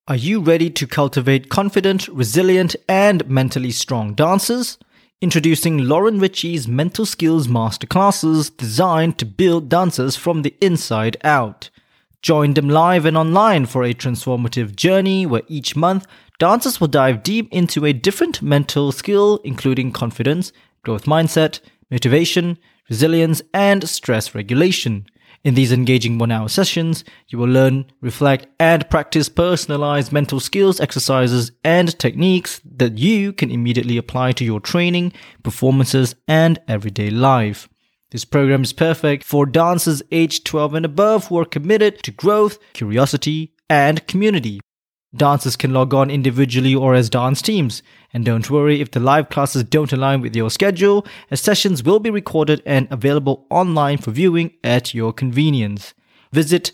Are you ready to cultivate confident, resilient, and mentally strong dancers? Introducing Lauren Ritchie's Mental Skills Masterclasses designed to build dancers from the inside out. Join them live and online for a transformative journey where each month, dancers will dive deep into a different mental skill, including confidence, growth mindset, motivation, resilience, and stress regulation. In these engaging 1-hour sessions, you will learn, reflect, and practice personalized mental skills exercises and techniques that you can immediately apply to your training, performances, and everyday life. This program is perfect for dancers aged 12 and above who are committed to growth, curiosity, and community. Dancers can log on individually or as dance teams. And don't worry if the live classes don't align with your schedule, as sessions will be recorded and available online for viewing at your convenience. Visit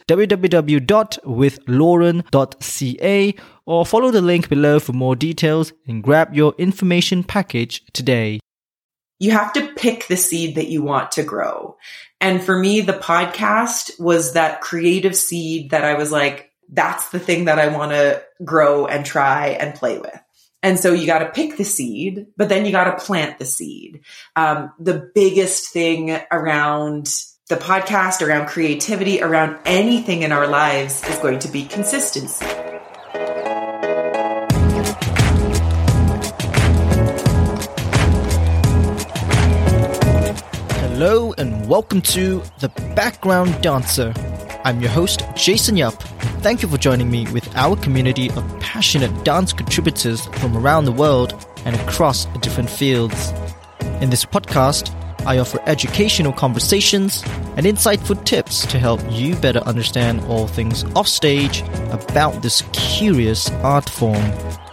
www.withlauren.ca or follow the link below for more details and grab your information package today. You have to pick the seed that you want to grow. And for me, the podcast was that creative seed that I was like, that's the thing that I want to grow and try and play with. And so you got to pick the seed, but then you got to plant the seed. The biggest thing around the podcast, around creativity, around anything in our lives is going to be consistency. Hello and welcome to The Background Dancer. I'm your host, Jason Yup. Thank you for joining me with our community of passionate dance contributors from around the world and across different fields. In this podcast, I offer educational conversations and insightful tips to help you better understand all things offstage about this curious art form.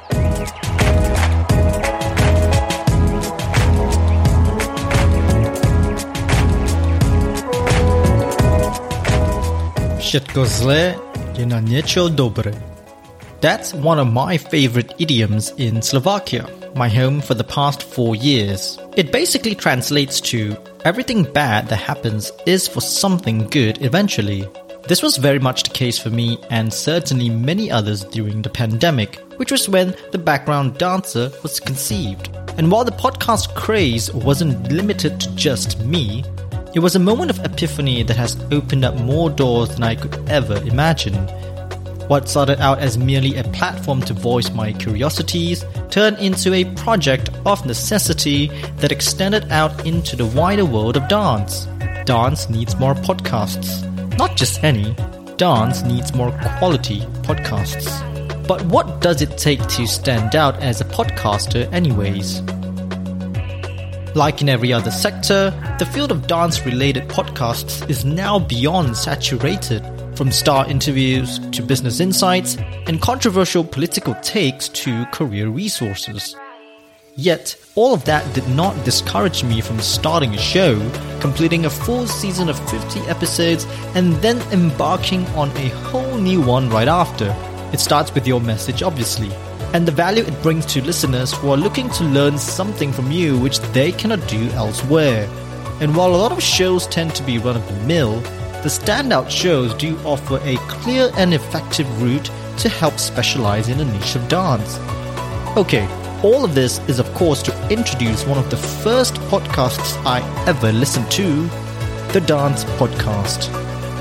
Všetko zlé je na niečo dobré. That's one of my favorite idioms in Slovakia, my home for the past 4 years. It basically translates to, everything bad that happens is for something good eventually. This was very much the case for me and certainly many others during the pandemic, which was when The Background Dancer was conceived. And while the podcast craze wasn't limited to just me, it was a moment of epiphany that has opened up more doors than I could ever imagine. What started out as merely a platform to voice my curiosities turned into a project of necessity that extended out into the wider world of dance. Dance needs more podcasts. Not just any, dance needs more quality podcasts. But what does it take to stand out as a podcaster anyways? Like in every other sector, the field of dance-related podcasts is now beyond saturated, from star interviews to business insights and controversial political takes to career resources. Yet, all of that did not discourage me from starting a show, completing a full season of 50 episodes, and then embarking on a whole new one right after. It starts with your message, obviously, and the value it brings to listeners who are looking to learn something from you which they cannot do elsewhere. And while a lot of shows tend to be run-of-the-mill, the standout shows do offer a clear and effective route to help specialize in a niche of dance. Okay, all of this is of course to introduce one of the first podcasts I ever listened to, The Dance Podcast.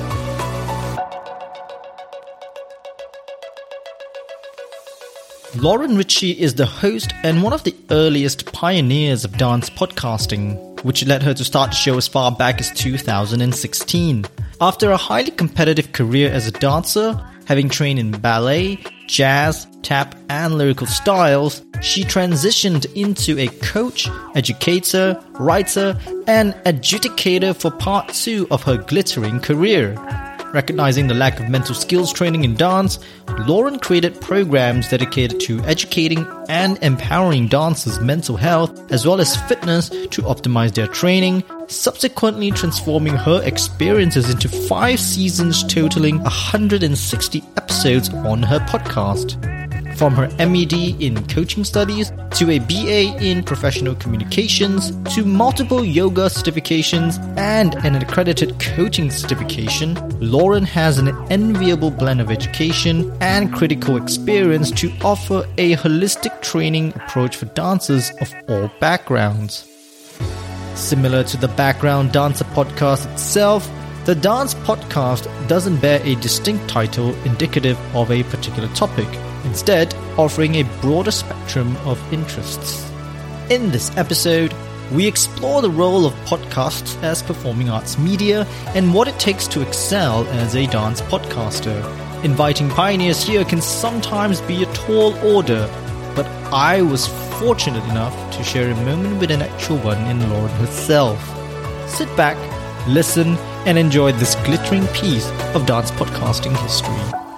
Lauren Ritchie is the host and one of the earliest pioneers of dance podcasting, which led her to start the show as far back as 2016. After a highly competitive career as a dancer, having trained in ballet, jazz, tap, and lyrical styles, she transitioned into a coach, educator, writer, and adjudicator for part 2 of her glittering career. Recognizing the lack of mental skills training in dance, Lauren created programs dedicated to educating and empowering dancers' mental health as well as fitness to optimize their training, subsequently transforming her experiences into 5 seasons totaling 160 episodes on her podcast. From her MED in coaching studies, to a BA in professional communications, to multiple yoga certifications and an accredited coaching certification, Lauren has an enviable blend of education and critical experience to offer a holistic training approach for dancers of all backgrounds. Similar to the Background Dancer podcast itself, the Dance Podcast doesn't bear a distinct title indicative of a particular topic, instead offering a broader spectrum of interests. In this episode, we explore the role of podcasts as performing arts media and what it takes to excel as a dance podcaster. Inviting pioneers here can sometimes be a tall order, but I was fortunate enough to share a moment with an actual one in Lauren herself. Sit back, listen, and enjoy this glittering piece of dance podcasting history.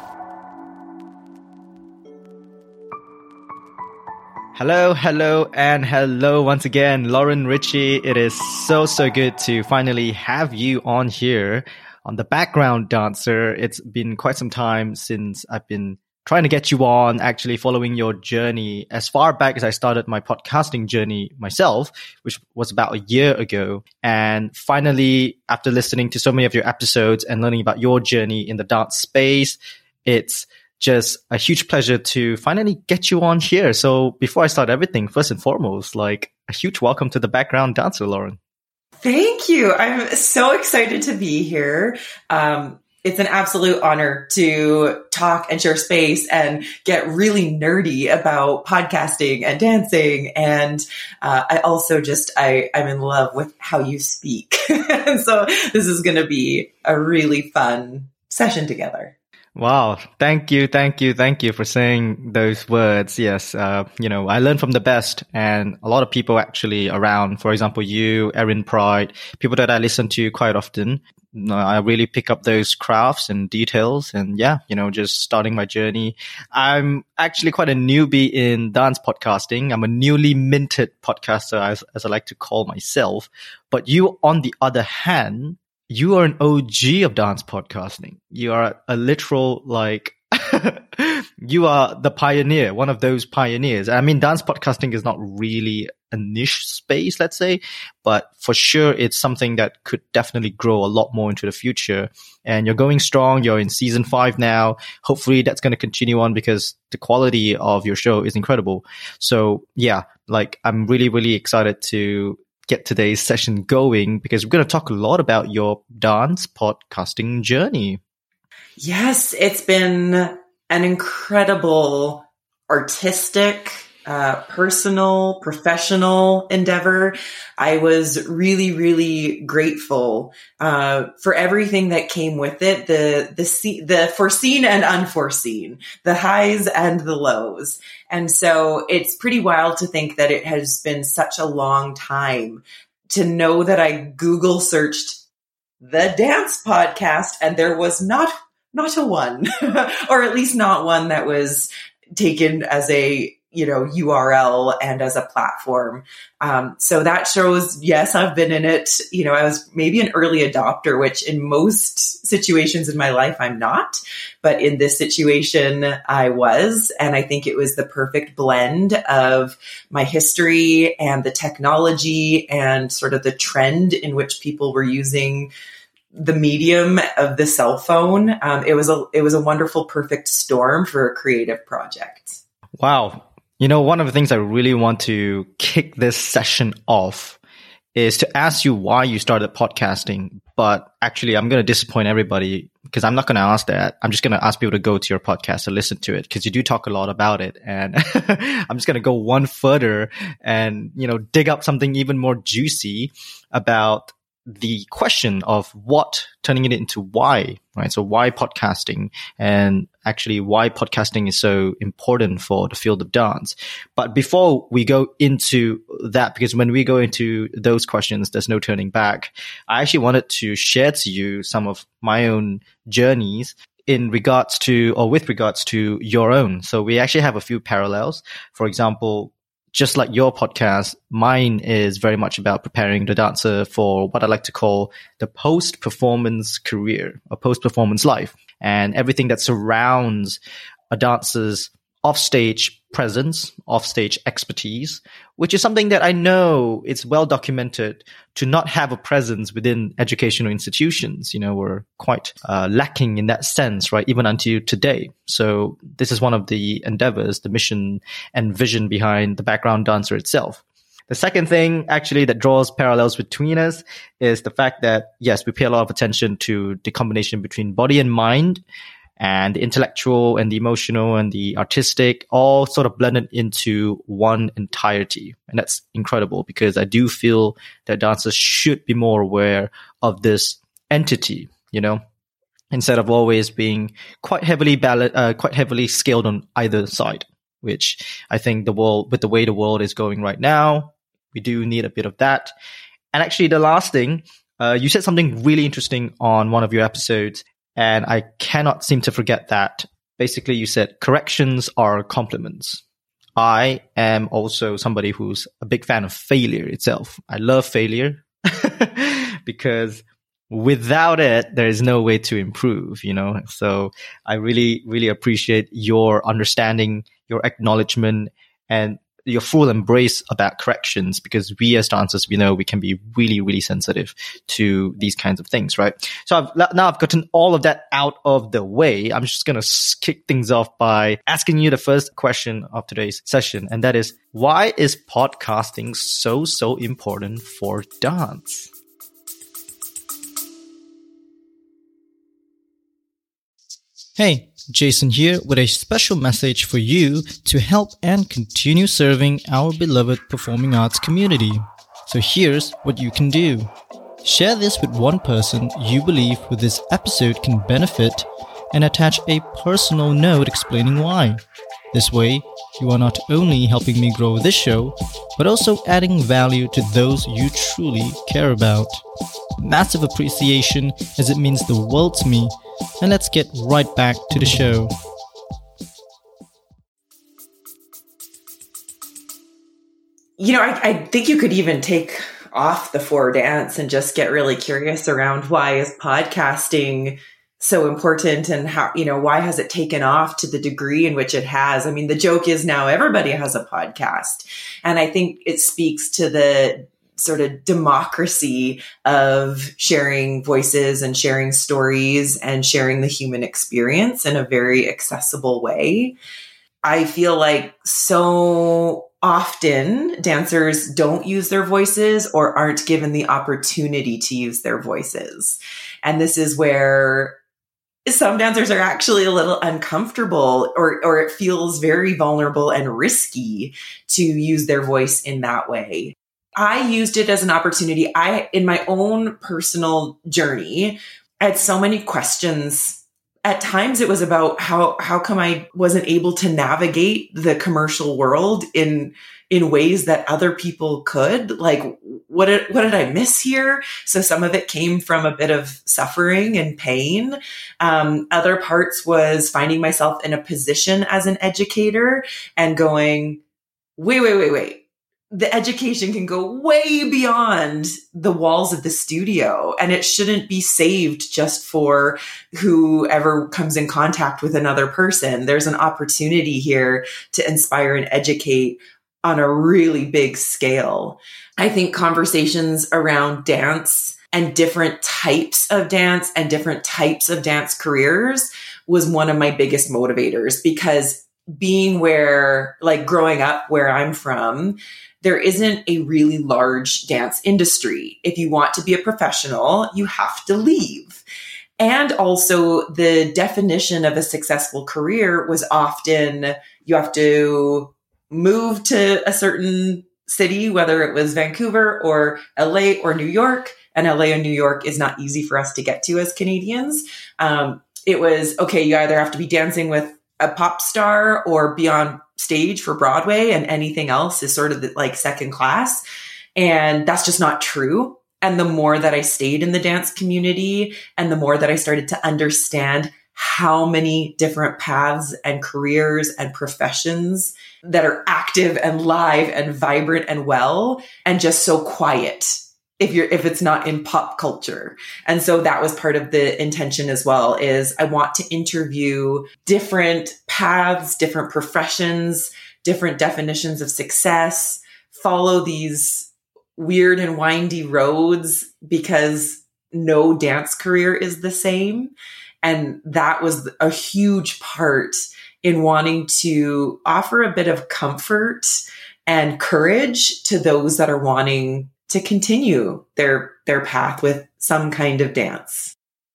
Hello once again, Lauren Ritchie. It is so good to finally have you on here on the Background Dancer. It's been quite some time since I've been trying to get you on, actually following your journey as far back as I started my podcasting journey myself, which was about a year ago. And finally, after listening to so many of your episodes and learning about your journey in the dance space, it's just a huge pleasure to finally get you on here. So before I start everything, first and foremost, like a huge welcome to the Background Dancer, Lauren. Thank you. I'm so excited to be here. It's an absolute honor to talk and share space and get really nerdy about podcasting and dancing. And I also I'm in love with how you speak. And so this is going to be a really fun session together. Wow. Thank you for saying those words. Yes. I learn from the best, and a lot of people actually around, for example, you, Erin Pride, people that I listen to quite often. I really pick up those crafts and details, and just starting my journey. I'm actually quite a newbie in dance podcasting. I'm a newly minted podcaster, as I like to call myself. But you, on the other hand, you are an OG of dance podcasting. You are a literal, you are the pioneer, one of those pioneers. I mean, dance podcasting is not really a niche space, let's say, but for sure it's something that could definitely grow a lot more into the future. And you're going strong. You're in season 5 now. Hopefully that's going to continue on because the quality of your show is incredible. So I'm really excited to get today's session going because we're going to talk a lot about your dance podcasting journey. Yes, it's been an incredible artistic, personal, professional endeavor. I was really grateful for everything that came with it, the foreseen and unforeseen, the highs and the lows. And so it's pretty wild to think that it has been such a long time to know that I Google searched the dance podcast and there was not a one, or at least not one that was taken as a URL and as a platform. So that shows, yes, I've been in it. I was maybe an early adopter, which in most situations in my life, I'm not. But in this situation, I was. And I think it was the perfect blend of my history and the technology and sort of the trend in which people were using the medium of the cell phone. It was a wonderful, perfect storm for a creative project. Wow. One of the things I really want to kick this session off is to ask you why you started podcasting. But actually, I'm going to disappoint everybody because I'm not going to ask that. I'm just going to ask people to go to your podcast and listen to it because you do talk a lot about it. And I'm just going to go one further and, dig up something even more juicy about the question of what, turning it into why, right? So why podcasting, and actually why podcasting is so important for the field of dance. But before we go into that, because when we go into those questions, there's no turning back. I actually wanted to share to you some of my own journeys with regards to your own. So we actually have a few parallels. For example, just like your podcast, mine is very much about preparing the dancer for what I like to call the post-performance career or post-performance life, and everything that surrounds a dancer's offstage presence, offstage expertise, which is something that I know it's well documented to not have a presence within educational institutions. We're quite lacking in that sense, right? Even until today. So this is one of the endeavors, the mission and vision behind the background dancer itself. The second thing actually that draws parallels between us is the fact that, yes, we pay a lot of attention to the combination between body and mind, and the intellectual and the emotional and the artistic all sort of blended into one entirety. And that's incredible because I do feel that dancers should be more aware of this entity, instead of always being quite heavily scaled on either side, which I think with the way the world is going right now, we do need a bit of that. And actually the last thing, you said something really interesting on one of your episodes, and I cannot seem to forget that. Basically, you said corrections are compliments. I am also somebody who's a big fan of failure itself. I love failure because without it, there is no way to improve, So I really, really appreciate your understanding, your acknowledgement, and your full embrace about corrections, because we as dancers, we know we can be really, really sensitive to these kinds of things, right? So now I've gotten all of that out of the way. I'm just going to kick things off by asking you the first question of today's session. And that is, why is podcasting so important for dance? Hey, Jason here with a special message for you to help and continue serving our beloved performing arts community. So here's what you can do. Share this with one person you believe with this episode can benefit and attach a personal note explaining why. This way, you are not only helping me grow this show, but also adding value to those you truly care about. Massive appreciation, as it means the world to me. And let's get right back to the show. I think you could even take off the for dance and just get really curious around why is podcasting so important, and how, why has it taken off to the degree in which it has? I mean, the joke is now everybody has a podcast. And I think it speaks to the sort of democracy of sharing voices and sharing stories and sharing the human experience in a very accessible way. I feel like so often dancers don't use their voices or aren't given the opportunity to use their voices. And this is where some dancers are actually a little uncomfortable, or it feels very vulnerable and risky to use their voice in that way. I used it as an opportunity. In my own personal journey, I had so many questions. At times it was about how come I wasn't able to navigate the commercial world in ways that other people could. Like, what did I miss here? So some of it came from a bit of suffering and pain. Other parts was finding myself in a position as an educator and going, wait. The education can go way beyond the walls of the studio, and it shouldn't be saved just for whoever comes in contact with another person. There's an opportunity here to inspire and educate on a really big scale. I think conversations around dance and different types of dance and different types of dance careers was one of my biggest motivators, because being growing up where I'm from, there isn't a really large dance industry. If you want to be a professional, you have to leave. And also the definition of a successful career was often you have to move to a certain city, whether it was Vancouver or LA or New York. And LA and New York is not easy for us to get to as Canadians. It was, okay, you either have to be dancing with a pop star or be on stage for Broadway, and anything else is sort of like second class. And that's just not true. And the more that I stayed in the dance community and the more that I started to understand how many different paths and careers and professions that are active and live and vibrant and well, and just so quiet if it's not in pop culture. And so that was part of the intention as well, is I want to interview different paths, different professions, different definitions of success, follow these weird and windy roads, because no dance career is the same. And that was a huge part in wanting to offer a bit of comfort and courage to those that are wanting to continue their path with some kind of dance.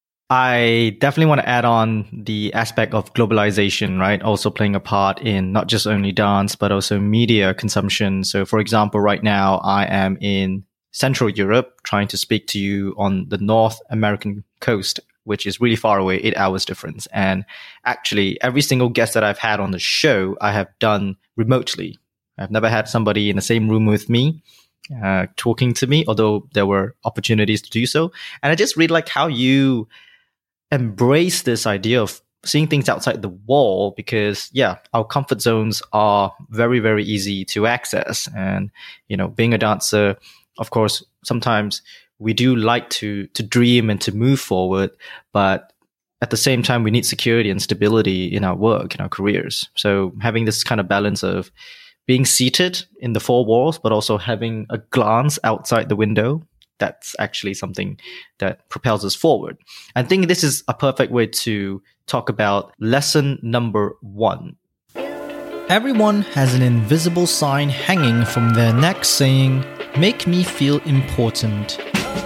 I definitely want to add on the aspect of globalization, right? Also playing a part in not just only dance, but also media consumption. So for example, right now I am in Central Europe trying to speak to you on the North American coast, which is really far away, 8 hours difference. And actually every single guest that I've had on the show, I have done remotely. I've never had somebody in the same room with me talking to me, although there were opportunities to do so. And I just really like how you embrace this idea of seeing things outside the wall, because our comfort zones are very, very easy to access. And, being a dancer, of course, sometimes we do like to dream and to move forward, but at the same time, we need security and stability in our work, in our careers. So having this kind of balance of being seated in the four walls, but also having a glance outside the window, that's actually something that propels us forward. I think this is a perfect way to talk about lesson number 1. Everyone has an invisible sign hanging from their neck saying, "Make me feel important."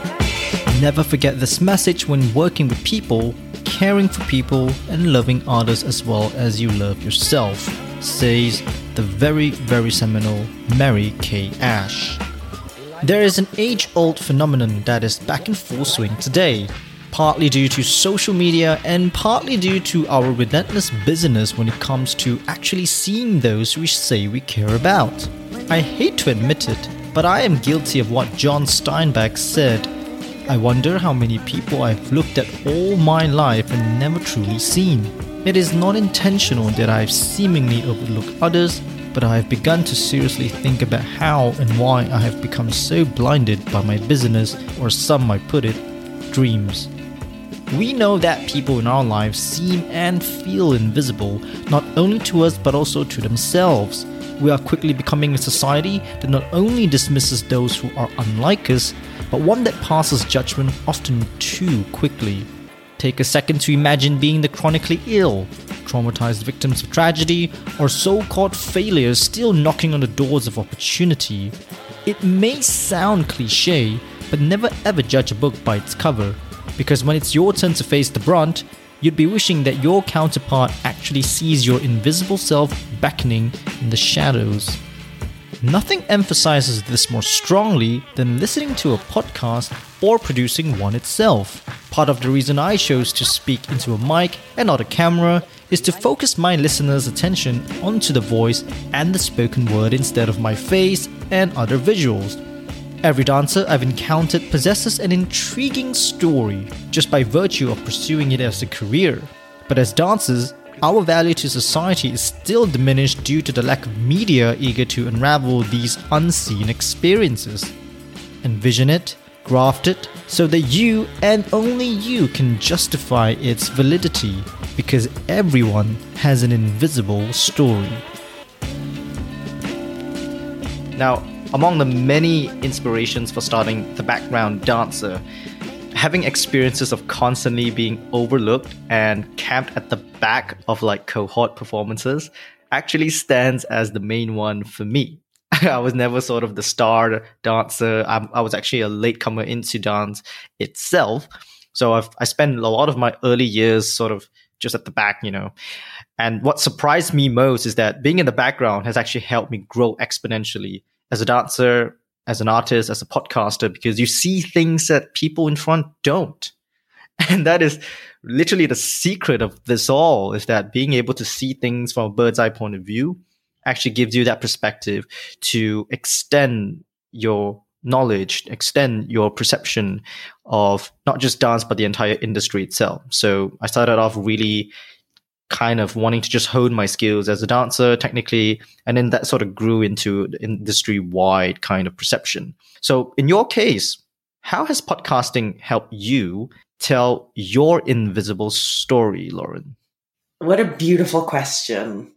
Never forget this message when working with people, caring for people, and loving others as well as you love yourself, says the very, very seminal Mary Kay Ash. There is an age-old phenomenon that is back in full swing today, partly due to social media and partly due to our relentless busyness when it comes to actually seeing those we say we care about. I hate to admit it, but I am guilty of what John Steinbeck said. I wonder how many people I've looked at all my life and never truly seen. It is not intentional that I've seemingly overlooked others, but I have begun to seriously think about how and why I have become so blinded by my business, or some might put it, dreams. We know that people in our lives seem and feel invisible, not only to us but also to themselves. We are quickly becoming a society that not only dismisses those who are unlike us, but one that passes judgment often too quickly. Take a second to imagine being the chronically ill, traumatized victims of tragedy, or so-called failures still knocking on the doors of opportunity. It may sound cliche, but never ever judge a book by its cover, because when it's your turn to face the brunt, you'd be wishing that your counterpart actually sees your invisible self beckoning in the shadows. Nothing emphasizes this more strongly than listening to a podcast or producing one itself. Part of the reason I chose to speak into a mic and not a camera is to focus my listeners' attention onto the voice and the spoken word instead of my face and other visuals. Every dancer I've encountered possesses an intriguing story just by virtue of pursuing it as a career. But as dancers, our value to society is still diminished due to the lack of media eager to unravel these unseen experiences. Envision it, graft it, so that you and only you can justify its validity, because everyone has an invisible story. Now, among the many inspirations for starting The Background Dancer, having experiences of constantly being overlooked and camped at the back of cohort performances actually stands as the main one for me. I was never sort of the star dancer. I was actually a latecomer into dance itself. So I spent a lot of my early years sort of just at the back, And what surprised me most is that being in the background has actually helped me grow exponentially as a dancer, as an artist, as a podcaster, because you see things that people in front don't. And that is literally the secret of this all, is that being able to see things from a bird's eye point of view actually gives you that perspective to extend your knowledge, extend your perception of not just dance, but the entire industry itself. So I started off really kind of wanting to just hone my skills as a dancer technically, and then that sort of grew into the industry-wide kind of perception. So in your case, how has podcasting helped you tell your invisible story, Lauren? What a beautiful question.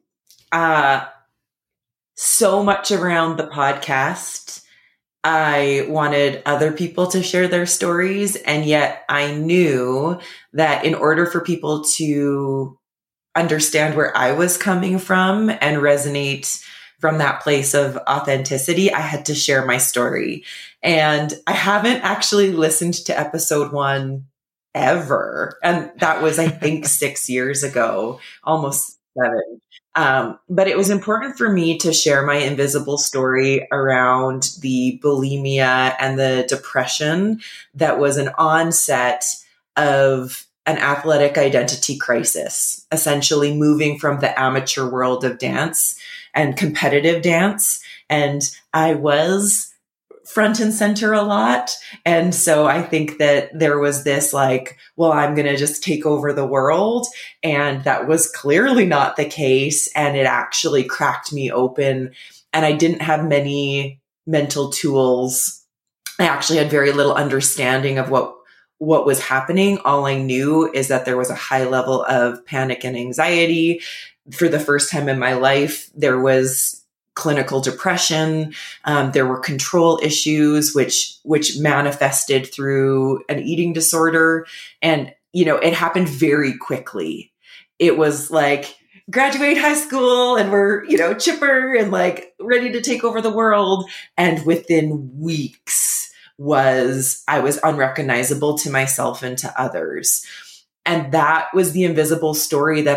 So much around the podcast. I wanted other people to share their stories. And yet I knew that in order for people to understand where I was coming from and resonate from that place of authenticity, I had to share my story. And I haven't actually listened to episode 1 ever. And that was, I think, 6 years ago, almost 7. But it was important for me to share my invisible story around the bulimia and the depression that was an onset of an athletic identity crisis, essentially moving from the amateur world of dance and competitive dance. And I was front and center a lot. And so I think that there was this like, well, I'm going to just take over the world. And that was clearly not the case. And it actually cracked me open. And I didn't have many mental tools. I actually had very little understanding of what was happening. All I knew is that there was a high level of panic and anxiety. For the first time in my life, there was clinical depression. There were control issues, which manifested through an eating disorder. And, it happened very quickly. It was like, graduate high school and we're, chipper and like ready to take over the world. And within weeks I was unrecognizable to myself and to others. And that was the invisible story that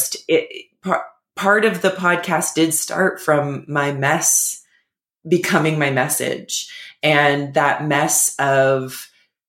part of the podcast did start from my mess becoming my message. And that mess of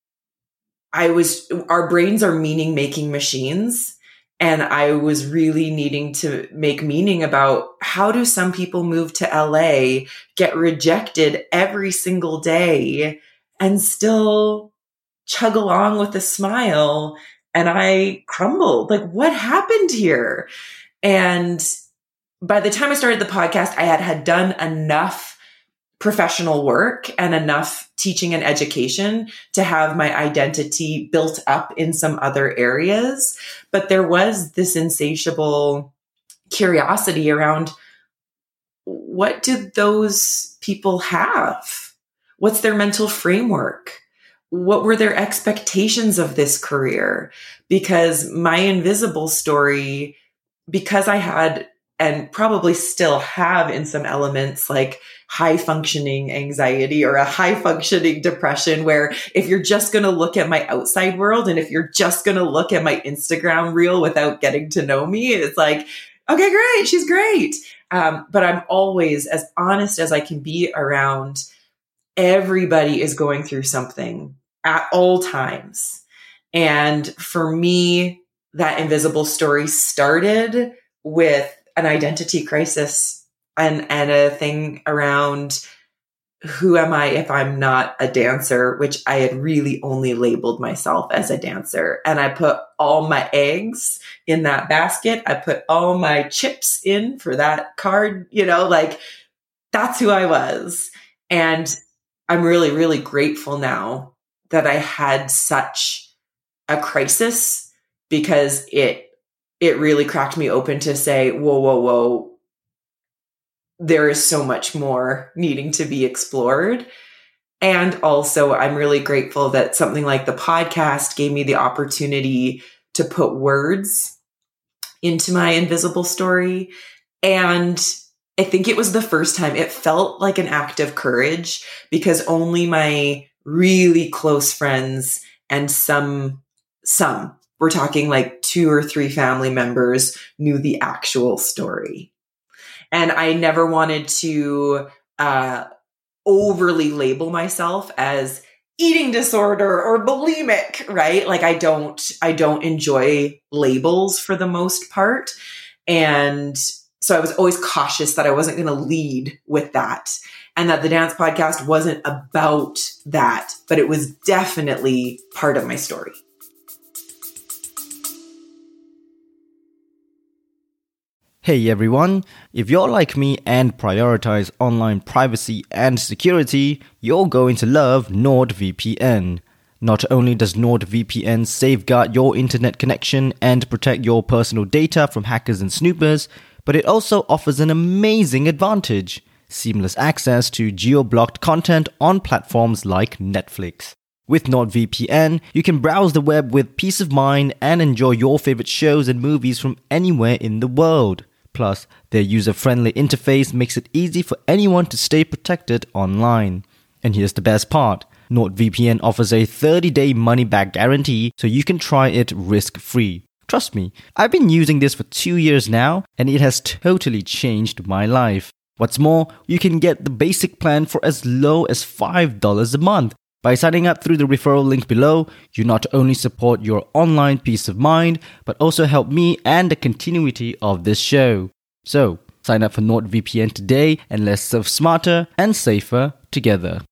our brains are meaning making machines. And I was really needing to make meaning about how do some people move to LA, get rejected every single day and still chug along with a smile. And I crumbled. Like, what happened here? And by the time I started the podcast, I had done enough professional work and enough teaching and education to have my identity built up in some other areas. But there was this insatiable curiosity around, what did those people have? What's their mental framework? What were their expectations of this career? Because my invisible story, because I had and probably still have in some elements like high functioning anxiety or a high functioning depression, where if you're just going to look at my outside world and if you're just going to look at my Instagram reel without getting to know me, it's like, okay, great. She's great. But I'm always as honest as I can be around everybody is going through something at all times. And for me, that invisible story started with an identity crisis and a thing around who am I if I'm not a dancer, which I had really only labeled myself as a dancer. And I put all my eggs in that basket. I put all my chips in for that card, like that's who I was. And I'm really, really grateful now that I had such a crisis, because it really cracked me open to say, whoa, there is so much more needing to be explored. And also, I'm really grateful that something like the podcast gave me the opportunity to put words into my invisible story. And I think it was the first time it felt like an act of courage, because only my really close friends and some, we're talking like 2 or 3 family members, knew the actual story. And I never wanted to overly label myself as eating disorder or bulimic, right? Like I don't enjoy labels for the most part. And so I was always cautious that I wasn't going to lead with that, and that the dance podcast wasn't about that, but it was definitely part of my story. Hey everyone, if you're like me and prioritize online privacy and security, you're going to love NordVPN. Not only does NordVPN safeguard your internet connection and protect your personal data from hackers and snoopers, but it also offers an amazing advantage: seamless access to geo-blocked content on platforms like Netflix. With NordVPN, you can browse the web with peace of mind and enjoy your favorite shows and movies from anywhere in the world. Plus, their user-friendly interface makes it easy for anyone to stay protected online. And here's the best part: NordVPN offers a 30-day money-back guarantee, so you can try it risk-free. Trust me, I've been using this for 2 years now, and it has totally changed my life. What's more, you can get the basic plan for as low as $5 a month. By signing up through the referral link below, you not only support your online peace of mind, but also help me and the continuity of this show. So, sign up for NordVPN today and let's surf smarter and safer together.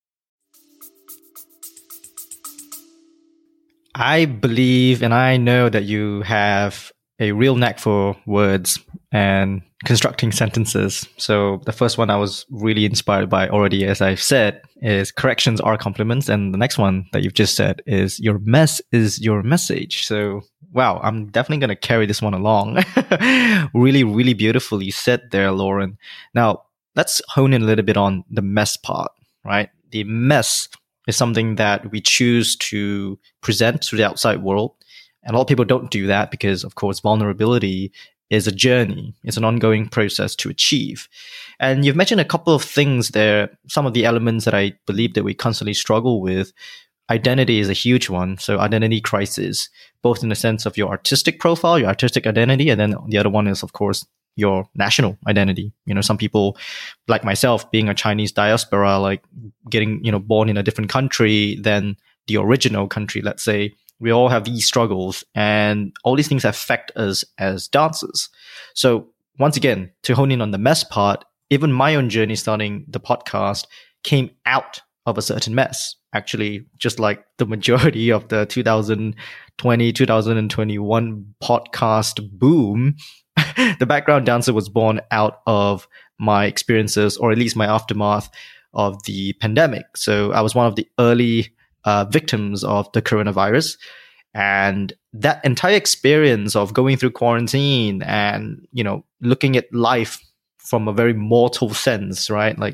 I believe and I know that you have a real knack for words and constructing sentences. So the first one I was really inspired by already, as I've said, is corrections are compliments. And the next one that you've just said is your mess is your message. So wow, I'm definitely going to carry this one along. Really, really beautifully said there, Lauren. Now, let's hone in a little bit on the mess part, right? The mess is something that we choose to present to the outside world. And a lot of people don't do that because, of course, vulnerability is a journey. It's an ongoing process to achieve. And you've mentioned a couple of things there, some of the elements that I believe that we constantly struggle with. Identity is a huge one. So identity crisis, both in the sense of your artistic profile, your artistic identity, and then the other one is, of course, your national identity. You know, some people like myself, being a Chinese diaspora, like getting, born in a different country than the original country, let's say. We all have these struggles, and all these things affect us as dancers. So once again, to hone in on the mess part, even my own journey starting the podcast came out of a certain mess. Actually, just like the majority of the 2020, 2021 podcast boom, the Background Dancer was born out of my experiences, or at least my aftermath of the pandemic. So I was one of the early victims of the coronavirus, and that entire experience of going through quarantine and looking at life from a very mortal sense, right? Like,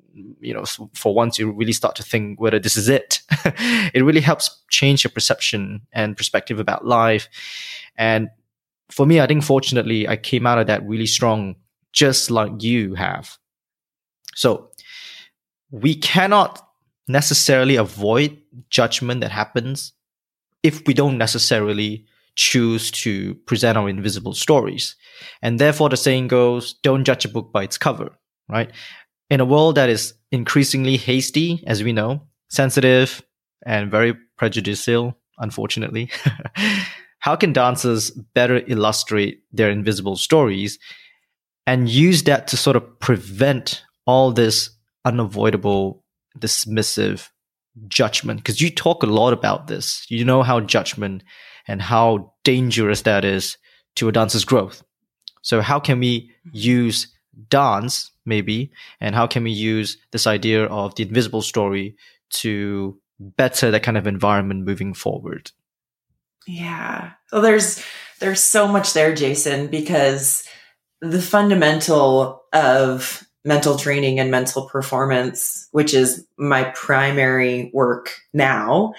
for once you really start to think whether this is it. It really helps change your perception and perspective about life. And for me, I think fortunately I came out of that really strong, just like you have. So we cannot necessarily avoid judgment that happens if we don't necessarily choose to present our invisible stories. And therefore, the saying goes, don't judge a book by its cover, right? In a world that is increasingly hasty, as we know, sensitive, and very prejudicial, unfortunately, how can dancers better illustrate their invisible stories and use that to sort of prevent all this unavoidable dismissive judgment? Because you talk a lot about this. You know how judgment and how dangerous that is to a dancer's growth. So how can we use dance, maybe, and how can we use this idea of the invisible story to better that kind of environment moving forward? Yeah. Well, there's so much there, Jason, because the fundamental of mental training and mental performance, which is my primary work now,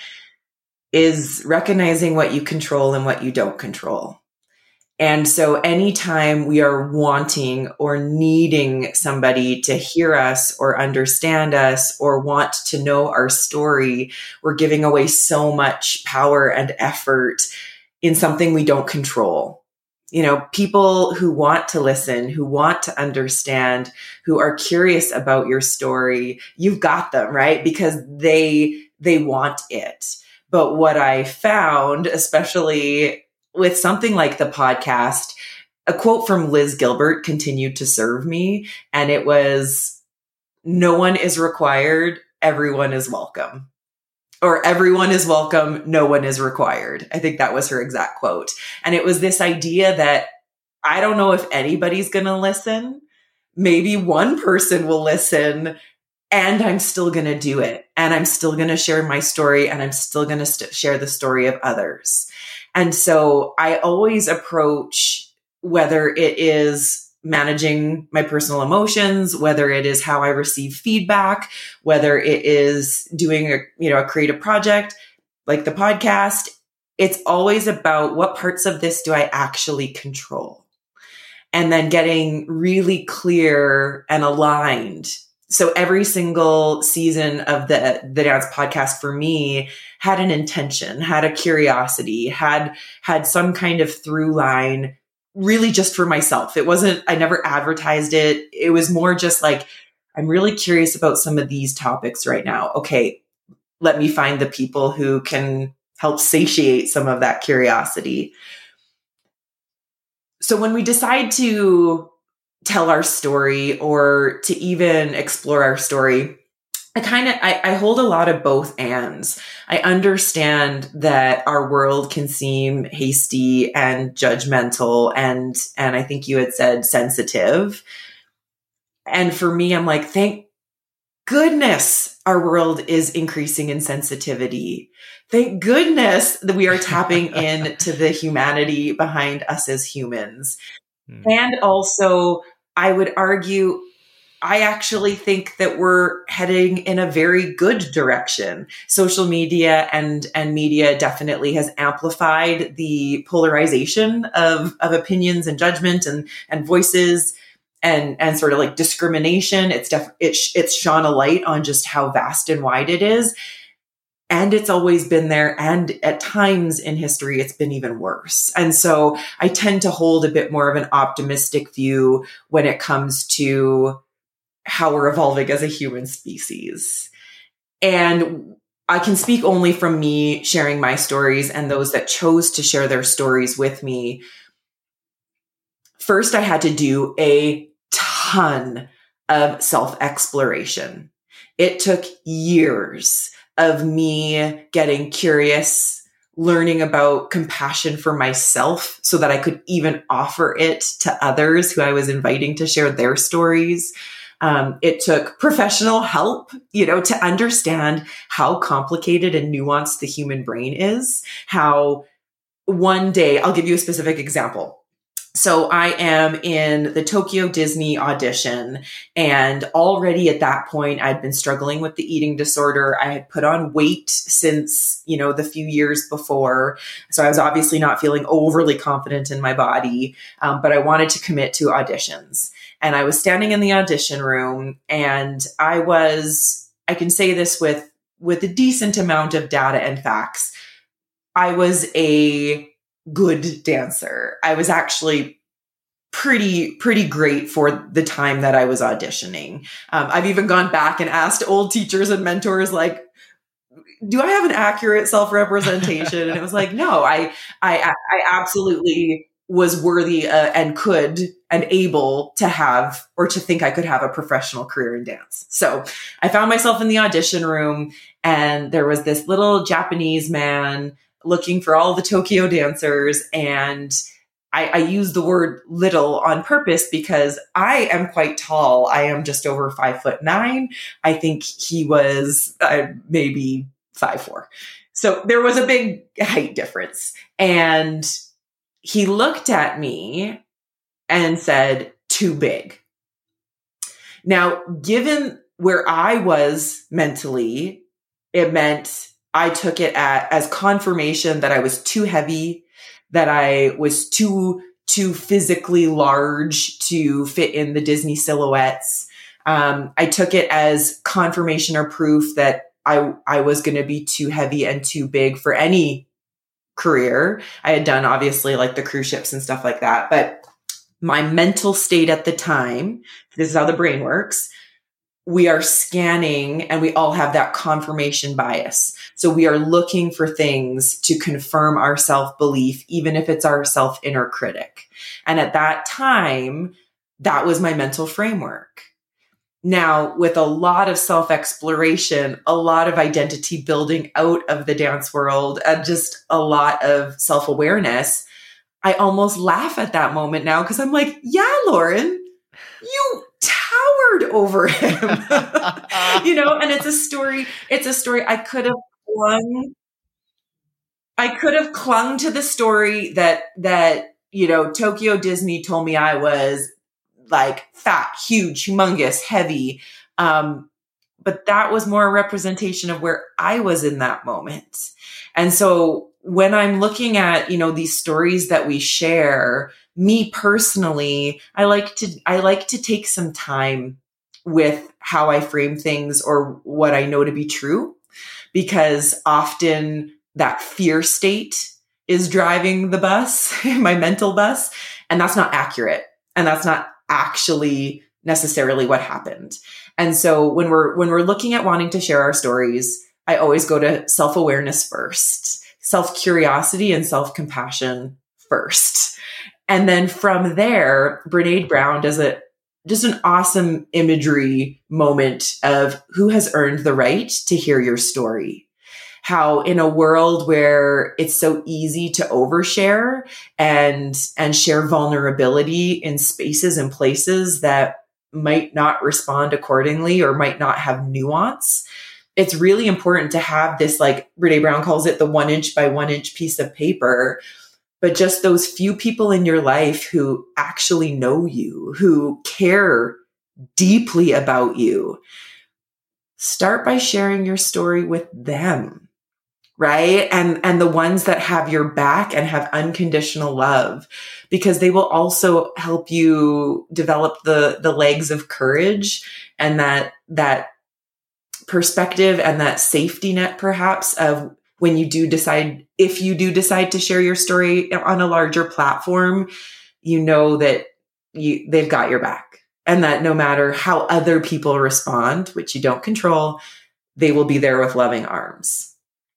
is recognizing what you control and what you don't control. And so anytime we are wanting or needing somebody to hear us or understand us or want to know our story, we're giving away so much power and effort in something we don't control. People who want to listen, who want to understand, who are curious about your story, you've got them, right? Because they want it. But what I found, especially with something like the podcast, a quote from Liz Gilbert continued to serve me. And it was, no one is required, everyone is welcome. Or everyone is welcome, no one is required. I think that was her exact quote. And it was this idea that I don't know if anybody's going to listen. Maybe one person will listen, and I'm still going to do it. And I'm still going to share my story, and I'm still going to share the story of others. And so I always approach, whether it is managing my personal emotions, whether it is how I receive feedback, whether it is doing a creative project like the podcast, it's always about what parts of this do I actually control? And then getting really clear and aligned. So every single season of the Dance podcast for me had an intention, had a curiosity, had some kind of through line, really just for myself. I never advertised it. It was more just like, I'm really curious about some of these topics right now. Okay, let me find the people who can help satiate some of that curiosity. So when we decide to tell our story or to even explore our story, I hold a lot of both ands. I understand that our world can seem hasty and judgmental and I think you had said sensitive. And for me, I'm like, thank goodness our world is increasing in sensitivity. Thank goodness that we are tapping into the humanity behind us as humans. And also, I would argue, I actually think that we're heading in a very good direction. Social media and media definitely has amplified the polarization of opinions and judgment and voices and sort of like discrimination. It's shone a light on just how vast and wide it is. And it's always been there. And at times in history, it's been even worse. And so I tend to hold a bit more of an optimistic view when it comes to how we're evolving as a human species. And I can speak only from me sharing my stories and those that chose to share their stories with me. First, I had to do a ton of self-exploration. It took years of me getting curious, learning about compassion for myself so that I could even offer it to others who I was inviting to share their stories. It took professional help, to understand how complicated and nuanced the human brain is. How one day, I'll give you a specific example. So I am in the Tokyo Disney audition, and already at that point, I'd been struggling with the eating disorder. I had put on weight since, the few years before. So I was obviously not feeling overly confident in my body, but I wanted to commit to auditions. And I was standing in the audition room, and I can say this with a decent amount of data and facts, I was a good dancer. I was actually pretty great for the time that I was auditioning. I've even gone back and asked old teachers and mentors, like, do I have an accurate self-representation? And it was like, no, I absolutely was worthy and could and able to have or to think I could have a professional career in dance. So I found myself in the audition room, and there was this little Japanese man looking for all the Tokyo dancers. And I use the word little on purpose because I am quite tall. I am just over 5'9". I think he was maybe 5'4". So there was a big height difference. And he looked at me and said, "Too big." Now, given where I was mentally, it meant I took it as confirmation that I was too heavy, that I was too physically large to fit in the Disney silhouettes. I took it as confirmation or proof that I was going to be too heavy and too big for any career. I had done obviously like the cruise ships and stuff like that, but my mental state at the time, this is how the brain works. We are scanning and we all have that confirmation bias. So we are looking for things to confirm our self-belief, even if it's our self-inner critic. And at that time, that was my mental framework. Now, with a lot of self-exploration, a lot of identity building out of the dance world, and just a lot of self-awareness, I almost laugh at that moment now because I'm like, yeah, Lauren, you towered over him. And it's a story I could have clung to the story that Tokyo Disney told me I was like fat, huge, humongous, heavy. But that was more a representation of where I was in that moment. And so when I'm looking at, these stories that we share, me personally, I like to take some time with how I frame things or what I know to be true, because often that fear state is driving the bus, my mental bus, and that's not accurate. And that's not actually necessarily what happened. And so when we're looking at wanting to share our stories, I always go to self-awareness first, self-curiosity and self-compassion first. And then from there, Brené Brown does just an awesome imagery moment of who has earned the right to hear your story. How in a world where it's so easy to overshare and share vulnerability in spaces and places that might not respond accordingly or might not have nuance, it's really important to have this, like Brené Brown calls it, the 1 inch by 1 inch piece of paper, but just those few people in your life who actually know you, who care deeply about you. Start by sharing your story with them, right? And the ones that have your back and have unconditional love, because they will also help you develop the legs of courage and that perspective and that safety net, perhaps, of when you do decide, if you do decide to share your story on a larger platform, that they've got your back, and that no matter how other people respond, which you don't control, they will be there with loving arms.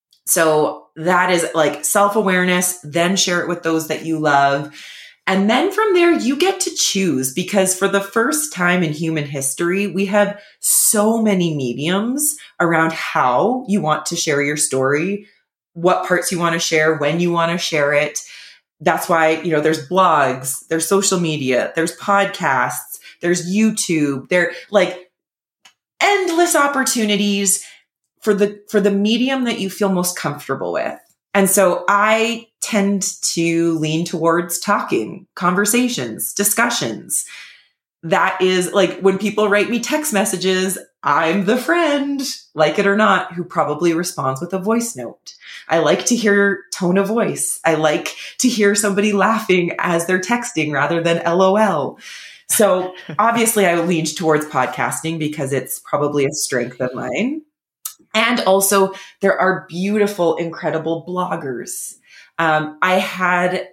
So that is like self-awareness, then share it with those that you love. And then from there, you get to choose, because for the first time in human history, we have so many mediums around how you want to share your story, what parts you want to share, when you want to share it. That's why, there's blogs, there's social media, there's podcasts, there's YouTube, there like endless opportunities for the medium that you feel most comfortable with. And so I tend to lean towards talking, conversations, discussions. That is like when people write me text messages, I'm the friend, like it or not, who probably responds with a voice note. I like to hear tone of voice. I like to hear somebody laughing as they're texting rather than LOL. So obviously I leaned towards podcasting because it's probably a strength of mine. And also there are beautiful, incredible bloggers. I have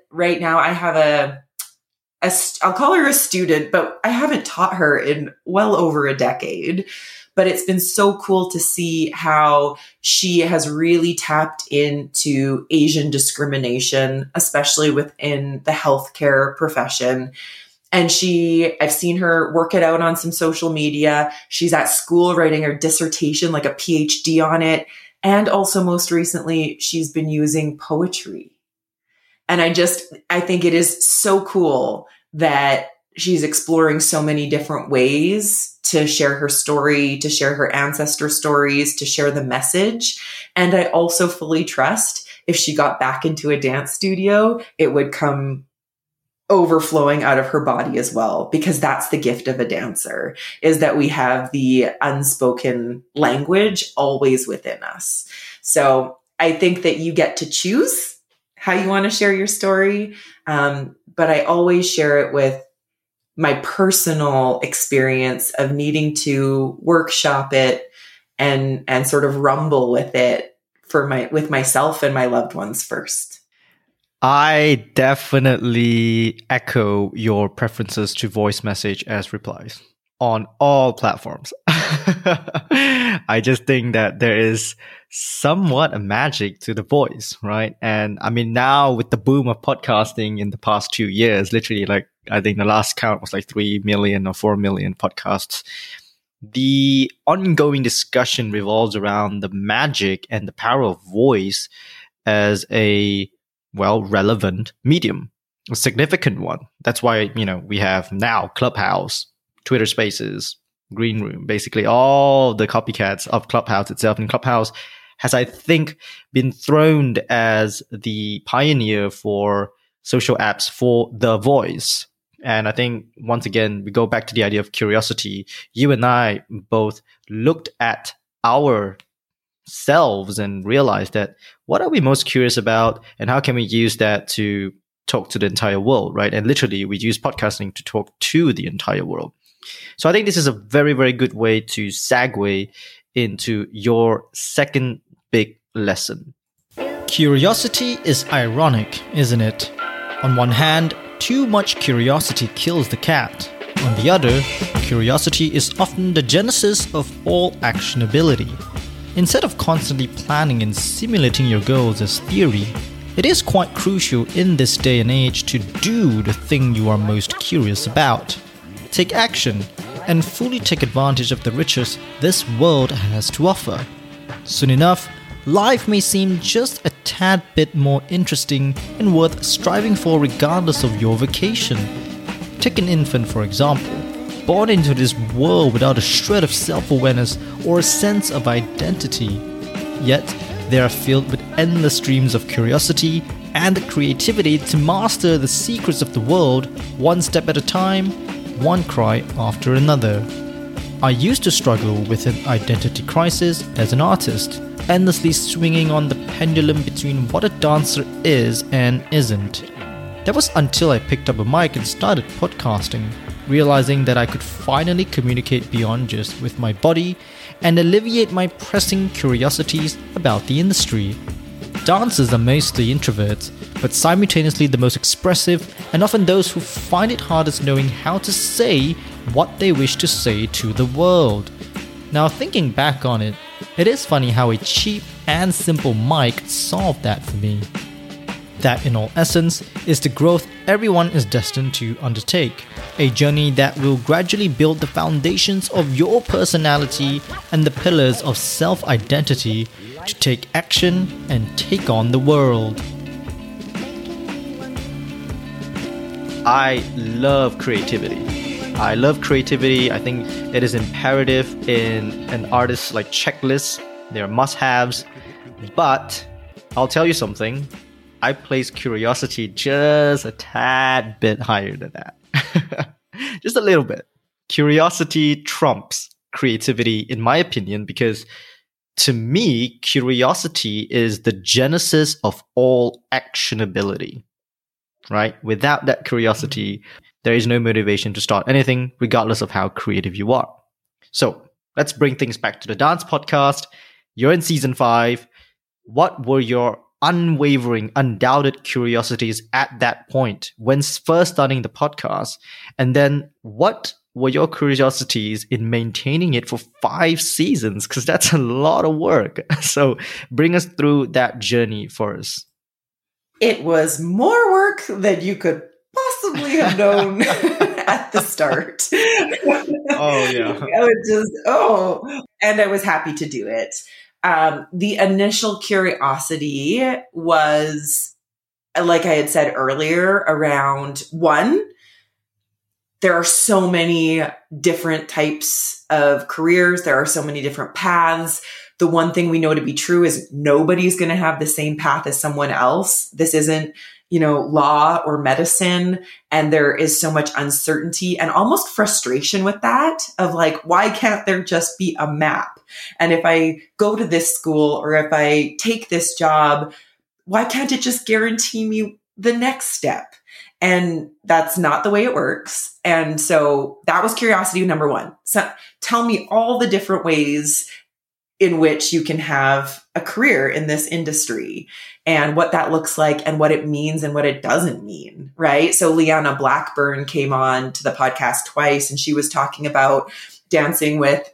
I'll call her a student, but I haven't taught her in well over a decade. But it's been so cool to see how she has really tapped into Asian discrimination, especially within the healthcare profession. And I've seen her work it out on some social media. She's at school writing her dissertation, like a PhD on it. And also most recently, she's been using poetry. And I think it is so cool that she's exploring so many different ways to share her story, to share her ancestor stories, to share the message. And I also fully trust if she got back into a dance studio, it would come overflowing out of her body as well, because that's the gift of a dancer, is that we have the unspoken language always within us. So I think that you get to choose how you want to share your story. But I always share it with my personal experience of needing to workshop it and sort of rumble with it with myself and my loved ones first. I definitely echo your preferences to voice message as replies on all platforms. I just think that there is somewhat a magic to the voice, right? And I mean, now with the boom of podcasting in the past 2 years, literally, like, I think the last count was like 3 million or 4 million podcasts. The ongoing discussion revolves around the magic and the power of voice as a relevant medium. a significant one. That's why, we have now Clubhouse, Twitter Spaces, Green Room, basically all the copycats of Clubhouse itself. And Clubhouse has, I think, been throned as the pioneer for social apps for the voice. And I think, once again, we go back to the idea of curiosity. You and I both looked at ourselves and realized that what are we most curious about, and how can we use that to talk to the entire world, right? And literally, we use podcasting to talk to the entire world. So I think this is a very, very good way to segue into your second big lesson. Curiosity is ironic, isn't it? On one hand, too much curiosity kills the cat. On the other, curiosity is often the genesis of all actionability. Instead of constantly planning and simulating your goals as theory, it is quite crucial in this day and age to do the thing you are most curious about. Take action and fully take advantage of the riches this world has to offer. Soon enough, life may seem just a tad bit more interesting and worth striving for regardless of your vocation. Take an infant, for example, born into this world without a shred of self-awareness or a sense of identity. Yet, they are filled with endless streams of curiosity and creativity to master the secrets of the world one step at a time, one cry after another. I used to struggle with an identity crisis as an artist, endlessly swinging on the pendulum between what a dancer is and isn't. That was until I picked up a mic and started podcasting, realizing that I could finally communicate beyond just with my body and alleviate my pressing curiosities about the industry. Dancers are mostly introverts, but simultaneously the most expressive and often those who find it hardest knowing how to say what they wish to say to the world. Now, thinking back on it, it is funny how a cheap and simple mic solved that for me. That, in all essence, is the growth everyone is destined to undertake. A journey that will gradually build the foundations of your personality and the pillars of self-identity to take action and take on the world. I love creativity. I think it is imperative in an artist's checklist. There are must-haves. But I'll tell you something. I place curiosity just a tad bit higher than that. Just a little bit. Curiosity trumps creativity, in my opinion, because to me, curiosity is the genesis of all actionability, right? Without that curiosity, there is no motivation to start anything, regardless of how creative you are. So let's bring things back to the dance podcast. You're in season 5. What were your unwavering, undoubted curiosities at that point when first starting the podcast? And then what were your curiosities in maintaining it for 5 seasons? Because that's a lot of work. So bring us through that journey for us. It was more work than you could possibly have known at the start. Oh, yeah. And I was happy to do it. The initial curiosity was, like I had said earlier, around one, there are so many different types of careers. There are so many different paths. The one thing we know to be true is nobody's going to have the same path as someone else. This isn't, law or medicine. And there is so much uncertainty and almost frustration with that of why can't there just be a map? And if I go to this school or if I take this job, why can't it just guarantee me the next step? And that's not the way it works. And so that was curiosity number 1. So tell me all the different ways in which you can have a career in this industry and what that looks like and what it means and what it doesn't mean, right? So Liana Blackburn came on to the podcast twice and she was talking about dancing with,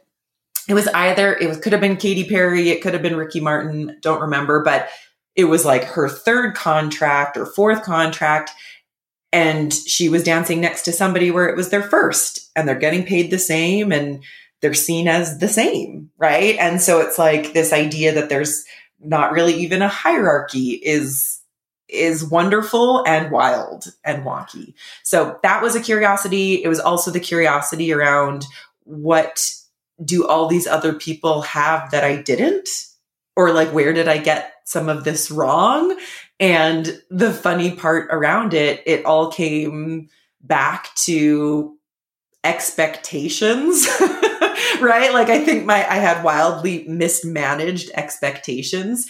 it could have been Katy Perry, it could have been Ricky Martin, don't remember, but it was her 3rd contract or 4th contract. And she was dancing next to somebody where it was their first and they're getting paid the same and they're seen as the same, right? And so it's this idea that there's not really even a hierarchy is is wonderful and wild and wonky. So that was a curiosity. It was also the curiosity around, what do all these other people have that I didn't? Or like, where did I get some of this wrong? And the funny part around it all came back to expectations, right? Like, I think I had wildly mismanaged expectations.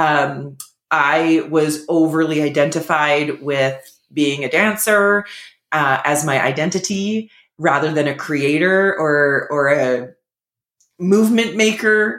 I was overly identified with being a dancer as my identity, rather than a creator or a movement maker.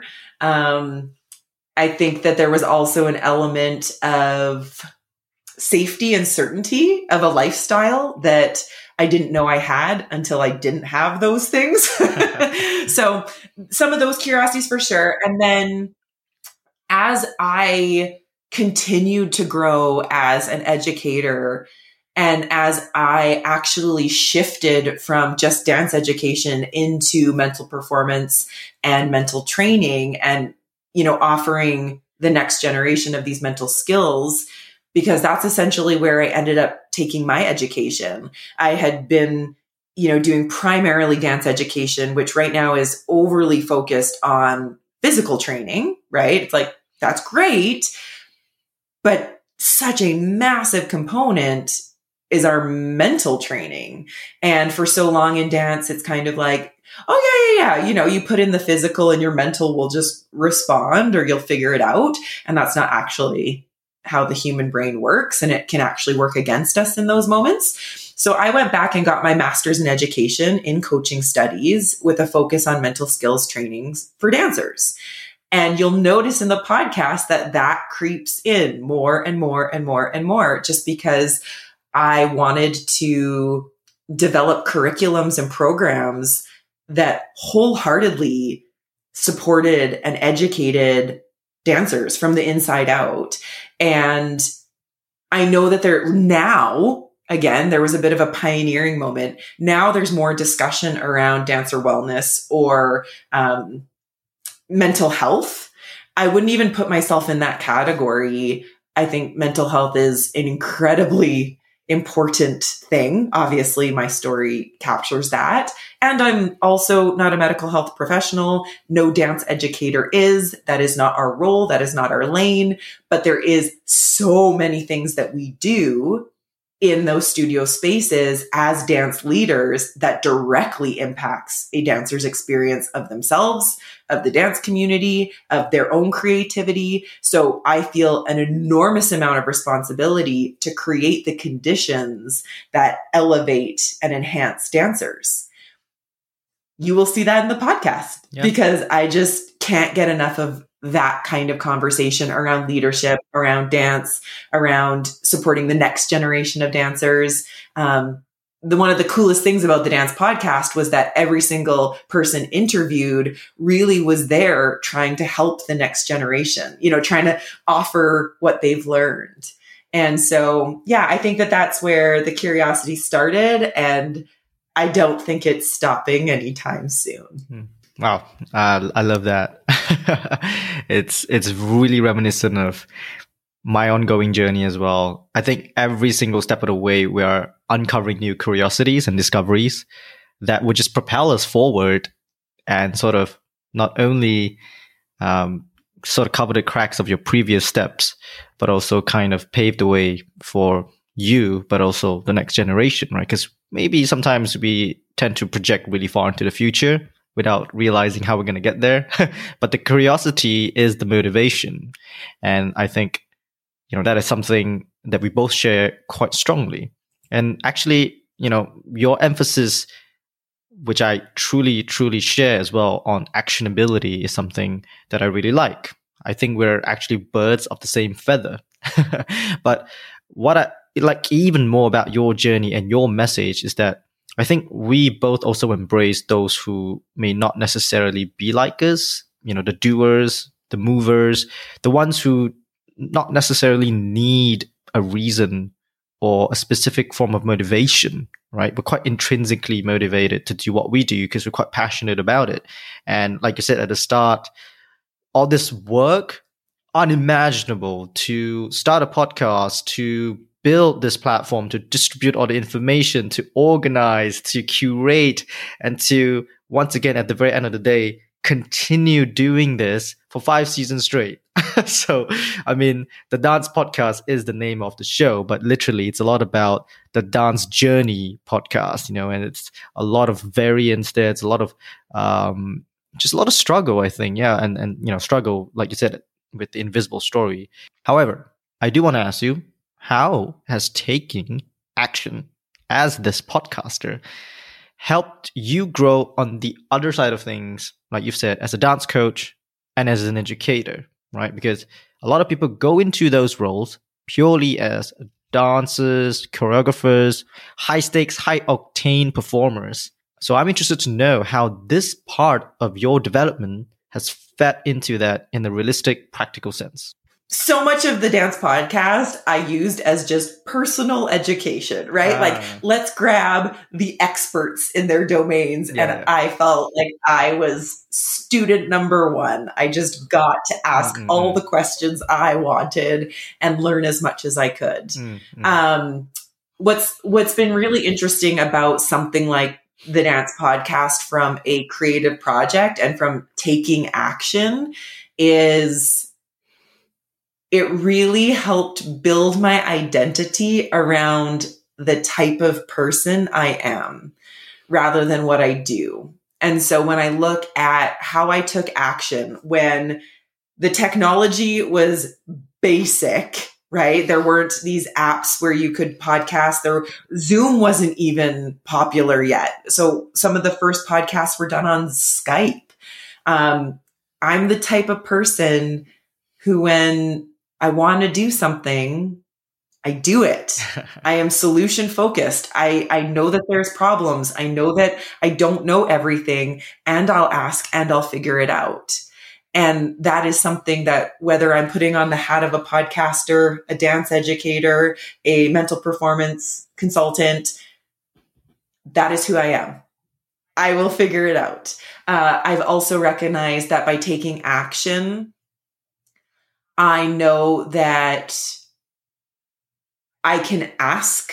I think that there was also an element of safety and certainty of a lifestyle that I didn't know I had until I didn't have those things. So some of those curiosities for sure. And then as I continued to grow as an educator, and as I actually shifted from just dance education into mental performance and mental training, and, offering the next generation of these mental skills, because that's essentially where I ended up taking my education. I had been, doing primarily dance education, which right now is overly focused on physical training, right? It's like, that's great, but such a massive component is our mental training. And for so long in dance, it's kind of like, oh yeah. You put in the physical and your mental will just respond, or you'll figure it out. And that's not actually how the human brain works. And it can actually work against us in those moments. So I went back and got my master's in education in coaching studies with a focus on mental skills trainings for dancers. And you'll notice in the podcast that creeps in more and more and more and more, just because I wanted to develop curriculums and programs that wholeheartedly supported and educated dancers from the inside out. And I know that there was a bit of a pioneering moment. Now there's more discussion around dancer wellness or mental health. I wouldn't even put myself in that category. I think mental health is an incredibly important thing. Obviously, my story captures that. And I'm also not a medical health professional. No dance educator is. That is not our role. That is not our lane. But there is so many things that we do in those studio spaces as dance leaders that directly impacts a dancer's experience of themselves, of the dance community, of their own creativity. So I feel an enormous amount of responsibility to create the conditions that elevate and enhance dancers. You will see that in the podcast because I just can't get enough of that kind of conversation around leadership, around dance, around supporting the next generation of dancers. One of the coolest things about the dance podcast was that every single person interviewed really was there trying to help the next generation, trying to offer what they've learned. And so, I think that that's where the curiosity started, and I don't think it's stopping anytime soon. Wow. I love that. It's really reminiscent of my ongoing journey as well. I think every single step of the way, we are uncovering new curiosities and discoveries that would just propel us forward and sort of not only sort of cover the cracks of your previous steps, but also kind of pave the way for you, but also the next generation, right? Because maybe sometimes we tend to project really far into the future without realizing how we're going to get there. But the curiosity is the motivation. And I think, that is something that we both share quite strongly. And actually, your emphasis, which I truly, truly share as well, on actionability is something that I really like. I think we're actually birds of the same feather. But what I like even more about your journey and your message is that I think we both also embrace those who may not necessarily be like us, the doers, the movers, the ones who not necessarily need a reason or a specific form of motivation, right? We're quite intrinsically motivated to do what we do because we're quite passionate about it. And like you said at the start, all this work unimaginable to start a podcast, to build this platform, to distribute all the information, to organize, to curate, and to, once again, at the very end of the day, continue doing this for 5 seasons straight. So, I mean, the Dance Podcast is the name of the show, but literally it's a lot about the dance journey podcast, and it's a lot of variance there. It's a lot of, just a lot of struggle, I think. Yeah. And struggle, like you said, with the invisible story. However, I do want to ask you, how has taking action as this podcaster helped you grow on the other side of things, like you've said, as a dance coach and as an educator, right? Because a lot of people go into those roles purely as dancers, choreographers, high stakes, high octane performers. So I'm interested to know how this part of your development has fed into that in a realistic, practical sense. So much of the Dance Podcast I used as just personal education, right? Like, let's grab the experts in their domains. Yeah. And I felt like I was student number one. I just got to ask all the questions I wanted and learn as much as I could. What's been really interesting about something like the Dance Podcast from a creative project and from taking action is it really helped build my identity around the type of person I am rather than what I do. And so when I look at how I took action when the technology was basic, right? There weren't these apps where you could podcast. Zoom wasn't even popular yet. So some of the first podcasts were done on Skype. I'm the type of person who, when I want to do something, I do it. I am solution focused. I know that there's problems. I know that I don't know everything, and I'll ask and I'll figure it out. And that is something that, whether I'm putting on the hat of a podcaster, a dance educator, a mental performance consultant, that is who I am. I will figure it out. I've also recognized that by taking action, I know that I can ask,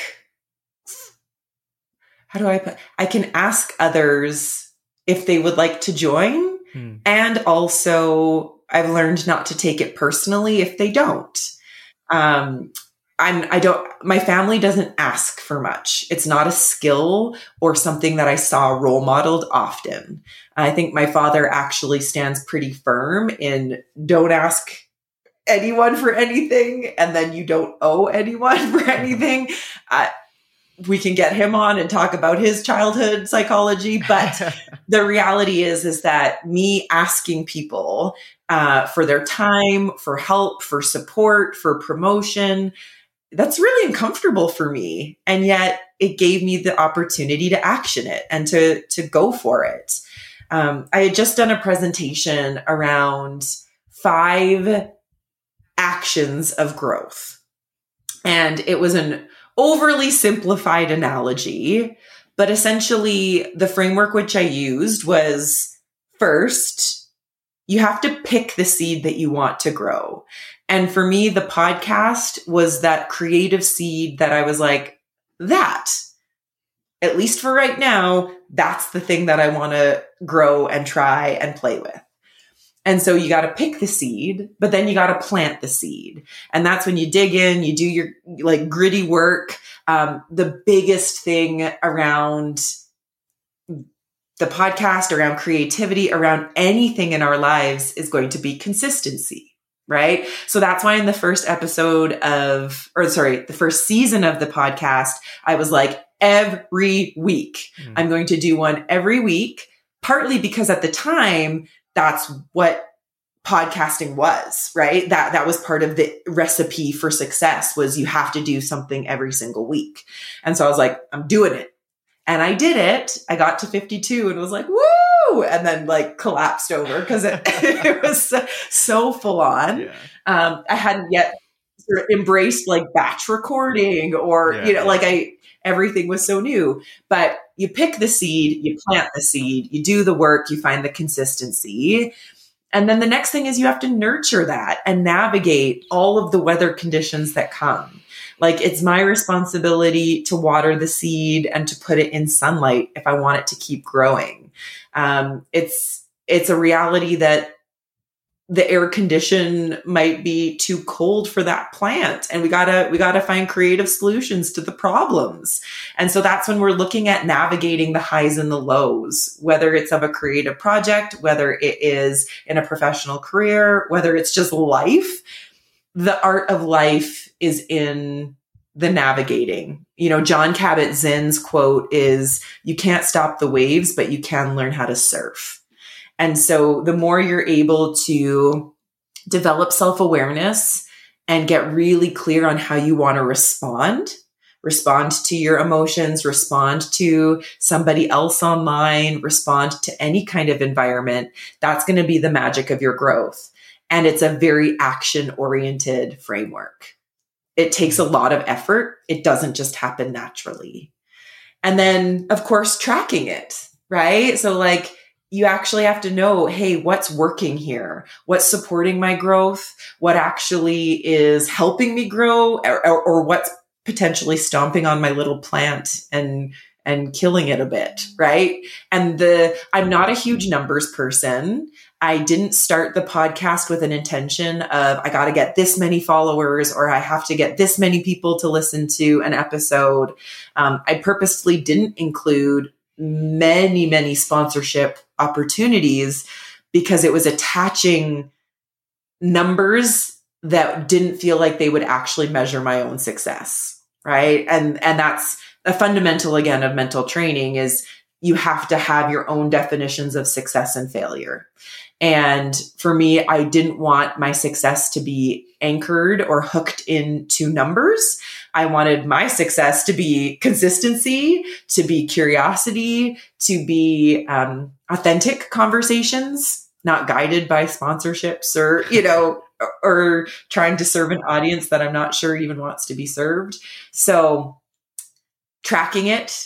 I can ask others if they would like to join. And also I've learned not to take it personally if they don't. My family doesn't ask for much. It's not a skill or something that I saw role modeled often. I think my father actually stands pretty firm in don't ask anyone for anything, and then you don't owe anyone for anything. We can get him on and talk about his childhood psychology, but the reality is that me asking people for their time, for help, for support, for promotion, that's really uncomfortable for me. And yet it gave me the opportunity to action it and to go for it. I had just done a presentation around 5 actions of growth. And it was an overly simplified analogy, but essentially the framework which I used was, first, you have to pick the seed that you want to grow. And for me, the podcast was that creative seed that I was like, that, at least for right now, that's the thing that I want to grow and try and play with. And so you got to pick the seed, but then you got to plant the seed. And that's when you dig in, you do your gritty work. The biggest thing around the podcast, around creativity, around anything in our lives is going to be consistency, right? So that's why in the first the first season of the podcast, I was like, every week, I'm going to do one every week, partly because at the time, that's what podcasting was, right? That was part of the recipe for success, was you have to do something every single week. And so I was like, I'm doing it. And I did it. I got to 52 and was like, woo! And then collapsed over because it was so full on. Yeah. I hadn't yet sort of embraced batch recording or, everything was so new. But you pick the seed, you plant the seed, you do the work, you find the consistency. And then the next thing is you have to nurture that and navigate all of the weather conditions that come. Like, it's my responsibility to water the seed and to put it in sunlight if I want it to keep growing. It's a reality that the air condition might be too cold for that plant. And we gotta find creative solutions to the problems. And so that's when we're looking at navigating the highs and the lows, whether it's of a creative project, whether it is in a professional career, whether it's just life. The art of life is in the navigating. Jon Kabat-Zinn's quote is, "You can't stop the waves, but you can learn how to surf." And so the more you're able to develop self-awareness and get really clear on how you want to respond to your emotions, respond to somebody else online, respond to any kind of environment, that's going to be the magic of your growth. And it's a very action-oriented framework. It takes a lot of effort. It doesn't just happen naturally. And then, of course, tracking it, right? So like, you actually have to know, hey, what's working here? What's supporting my growth? What actually is helping me grow? Or what's potentially stomping on my little plant and killing it a bit, right? And I'm not a huge numbers person. I didn't start the podcast with an intention of, I got to get this many followers, or I have to get this many people to listen to an episode. I purposefully didn't include many, many sponsorship opportunities because it was attaching numbers that didn't feel like they would actually measure my own success. Right. And that's a fundamental, again, of mental training, is you have to have your own definitions of success and failure. And for me, I didn't want my success to be anchored or hooked into numbers. I wanted my success to be consistency, to be curiosity, to be authentic conversations, not guided by sponsorships or, or trying to serve an audience that I'm not sure even wants to be served. So tracking it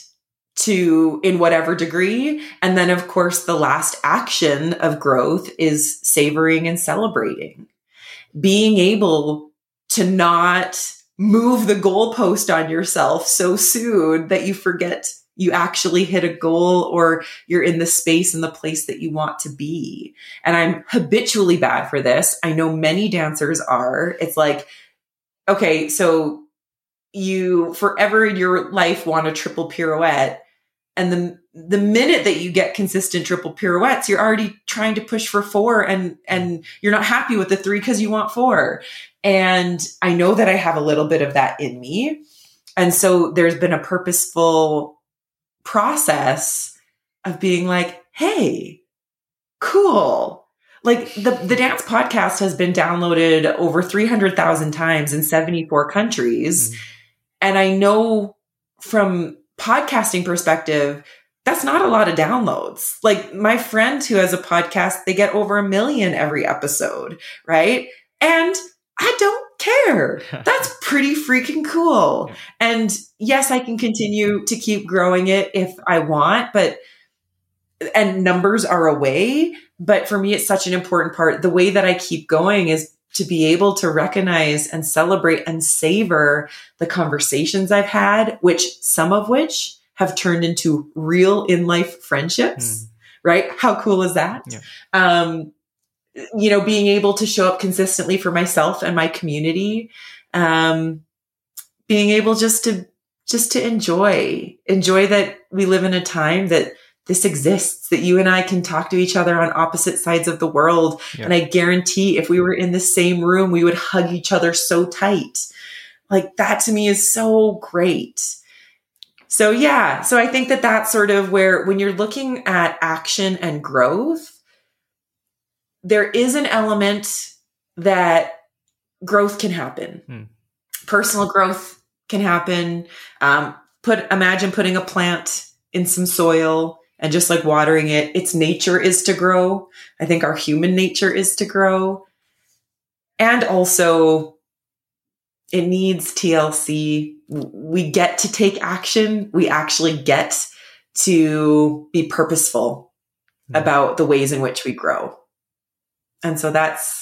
in whatever degree. And then, of course, the last action of growth is savoring and celebrating. Being able to not move the goalpost on yourself so soon that you forget you actually hit a goal, or you're in the space and the place that you want to be. And I'm habitually bad for this. I know many dancers are. It's like, okay, so you forever in your life want a triple pirouette. And the minute that you get consistent triple pirouettes, you're already trying to push for 4, and you're not happy with the 3 because you want 4. And I know that I have a little bit of that in me. And so there's been a purposeful process of being like, hey, cool. Like the dance podcast has been downloaded over 300,000 times in 74 countries. Mm-hmm. And I know from podcasting perspective, that's not a lot of downloads. Like my friend who has a podcast, they get over 1 million every episode, right? And I don't care. That's pretty freaking cool. Yeah. And yes, I can continue to keep growing it if I want, and numbers are a way, but for me, it's such an important part. The way that I keep going is to be able to recognize and celebrate and savor the conversations I've had, some of which have turned into real in-life friendships, right? How cool is that? Yeah. Being able to show up consistently for myself and my community, being able just to enjoy that we live in a time that this exists, that you and I can talk to each other on opposite sides of the world. Yeah. And I guarantee if we were in the same room, we would hug each other so tight. Like that to me is so great. So yeah, so I think that that's sort of where, when you're looking at action and growth, there is an element that growth can happen. Personal growth can happen. Imagine putting a plant in some soil and just like watering it. Its nature is to grow. I think our human nature is to grow. And also it needs TLC. We get to take action. We actually get to be purposeful about the ways in which we grow. And so that's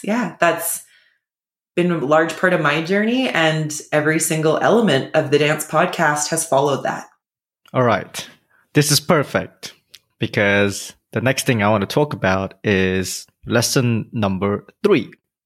been a large part of my journey, and every single element of the Dance Podcast has followed that. All right. This is perfect, because the next thing I want to talk about is lesson number 3.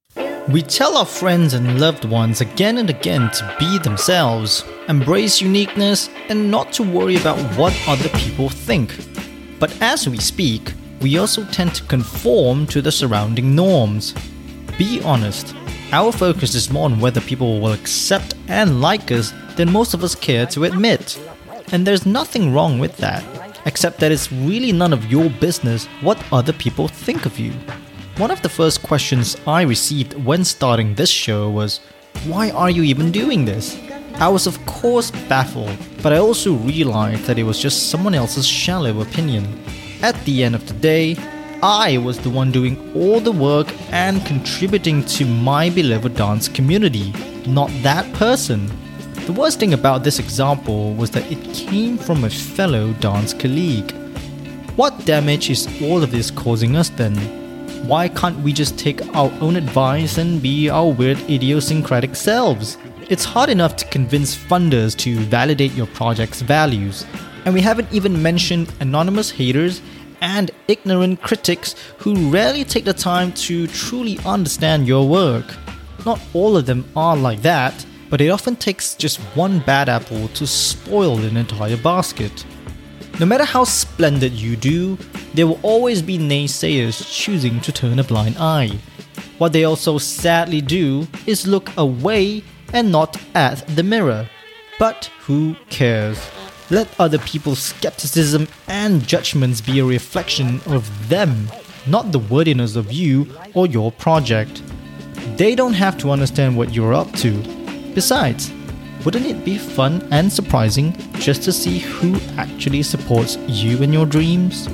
We tell our friends and loved ones again and again to be themselves, embrace uniqueness, and not to worry about what other people think. But as we speak, we also tend to conform to the surrounding norms. Be honest, our focus is more on whether people will accept and like us than most of us care to admit. And there's nothing wrong with that, except that it's really none of your business what other people think of you. One of the first questions I received when starting this show was, why are you even doing this? I was of course baffled, but I also realized that it was just someone else's shallow opinion. At the end of the day, I was the one doing all the work and contributing to my beloved dance community, not that person. The worst thing about this example was that it came from a fellow dance colleague. What damage is all of this causing us then? Why can't we just take our own advice and be our weird idiosyncratic selves? It's hard enough to convince funders to validate your project's values, and we haven't even mentioned anonymous haters and ignorant critics who rarely take the time to truly understand your work. Not all of them are like that, but it often takes just one bad apple to spoil an entire basket. No matter how splendid you do, there will always be naysayers choosing to turn a blind eye. What they also sadly do is look away and not at the mirror. But who cares? Let other people's skepticism and judgments be a reflection of them, not the worthiness of you or your project. They don't have to understand what you're up to. Besides, wouldn't it be fun and surprising just to see who actually supports you and your dreams?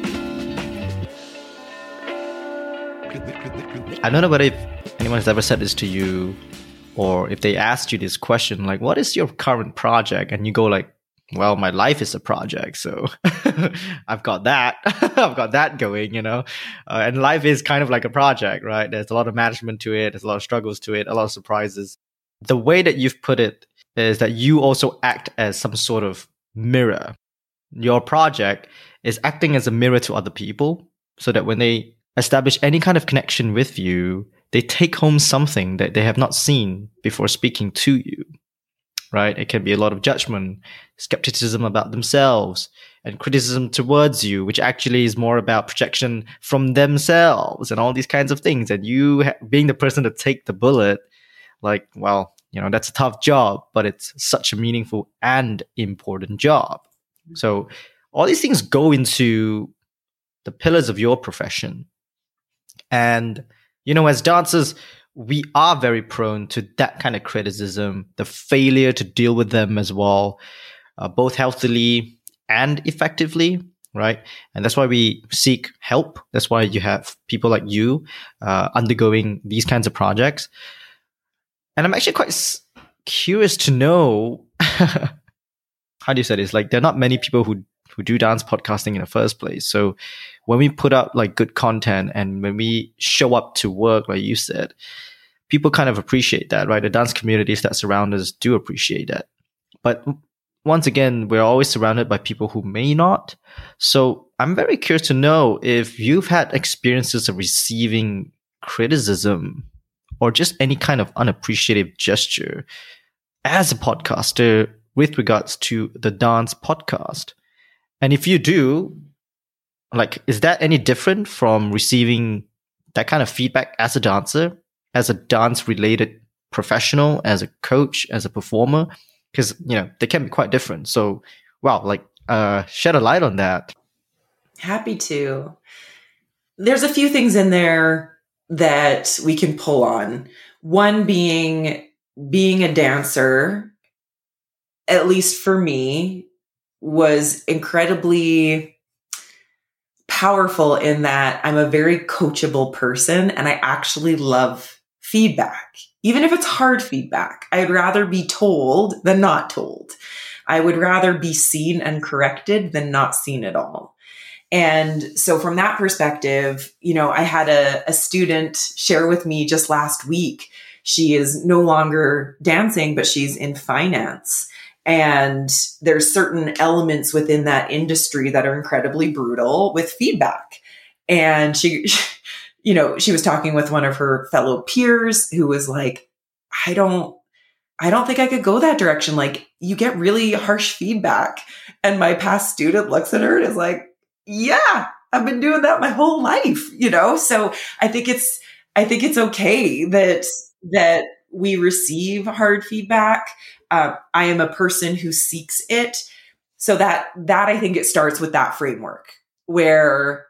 I don't know whether if anyone's ever said this to you, or if they asked you this question, like, what is your current project? And you go like, well, my life is a project, so I've got that. I've got that going, and life is kind of like a project, right? There's a lot of management to it. There's a lot of struggles to it, a lot of surprises. The way that you've put it is that you also act as some sort of mirror. Your project is acting as a mirror to other people, so that when they establish any kind of connection with you, they take home something that they have not seen before speaking to you, right? It can be a lot of judgment, skepticism about themselves, and criticism towards you, which actually is more about projection from themselves and all these kinds of things. And you being the person to take the bullet, like, well, that's a tough job, but it's such a meaningful and important job. So all these things go into the pillars of your profession. And, as dancers, we are very prone to that kind of criticism, the failure to deal with them as well, both healthily and effectively, right? And that's why we seek help. That's why you have people like you undergoing these kinds of projects. And I'm actually quite curious to know, how do you say this? Like, there are not many people who do dance podcasting in the first place. So when we put out like good content and when we show up to work, like you said, people kind of appreciate that, right? The dance communities that surround us do appreciate that. But once again, we're always surrounded by people who may not. So I'm very curious to know if you've had experiences of receiving criticism or just any kind of unappreciative gesture as a podcaster with regards to the dance podcast. And if you do, like, is that any different from receiving that kind of feedback as a dancer, as a dance-related professional, as a coach, as a performer? Because, they can be quite different. So, wow, shed a light on that. Happy to. There's a few things in there that we can pull on. One being a dancer, at least for me, was incredibly powerful in that I'm a very coachable person and I actually love feedback. Even if it's hard feedback, I'd rather be told than not told. I would rather be seen and corrected than not seen at all. And so from that perspective, I had a student share with me just last week. She is no longer dancing, but she's in finance. And there's certain elements within that industry that are incredibly brutal with feedback. And she was talking with one of her fellow peers who was like, I don't think I could go that direction. Like, you get really harsh feedback. And my past student looks at her and is like, yeah, I've been doing that my whole life, So I think it's okay that we receive hard feedback. I am a person who seeks it. So that I think it starts with that framework where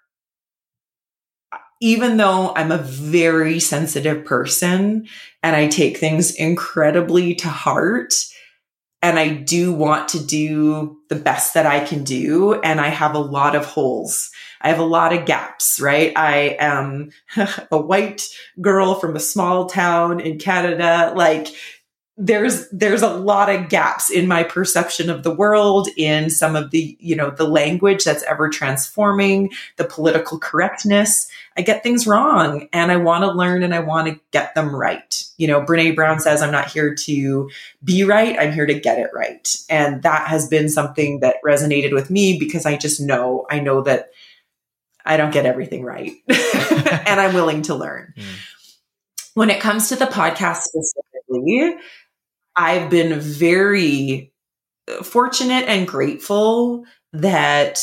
even though I'm a very sensitive person and I take things incredibly to heart, and I do want to do the best that I can do, and I have a lot of holes. I have a lot of gaps, right? I am a white girl from a small town in Canada. Like, there's a lot of gaps in my perception of the world, in some of the, the language that's ever transforming, the political correctness. I get things wrong and I want to learn and I want to get them right. Brene Brown says, I'm not here to be right. I'm here to get it right. And that has been something that resonated with me because I know that I don't get everything right and I'm willing to learn. When it comes to the podcast specifically, I've been very fortunate and grateful that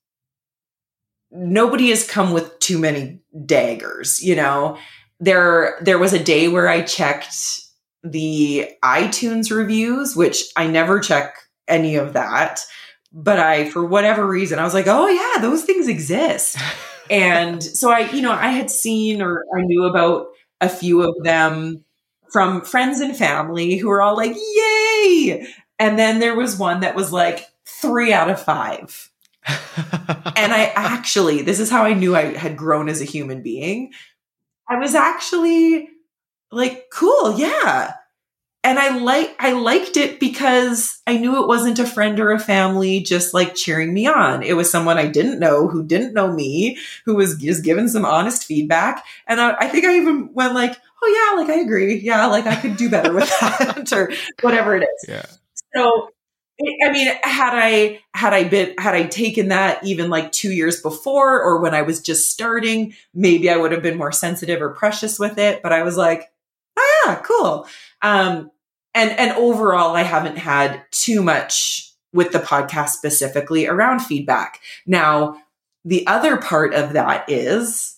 nobody has come with too many daggers. There was a day where I checked the iTunes reviews, which I never check any of that. But for whatever reason, I was like, oh yeah, those things exist. And so I had seen, or I knew about a few of them from friends and family who were all like, yay. And then there was one that was like 3 out of 5. And this is how I knew I had grown as a human being. I was actually like, cool. Yeah. And I liked it because I knew it wasn't a friend or a family just like cheering me on. It was someone I didn't know who didn't know me, who was just giving some honest feedback. And I think I even went like, oh yeah, like I agree. Yeah. Like I could do better with that or whatever it is. Yeah. So, I mean, had I taken that even like 2 years before, or when I was just starting, maybe I would have been more sensitive or precious with it. But I was like, oh yeah, cool. And overall, I haven't had too much with the podcast specifically around feedback. Now, the other part of that is,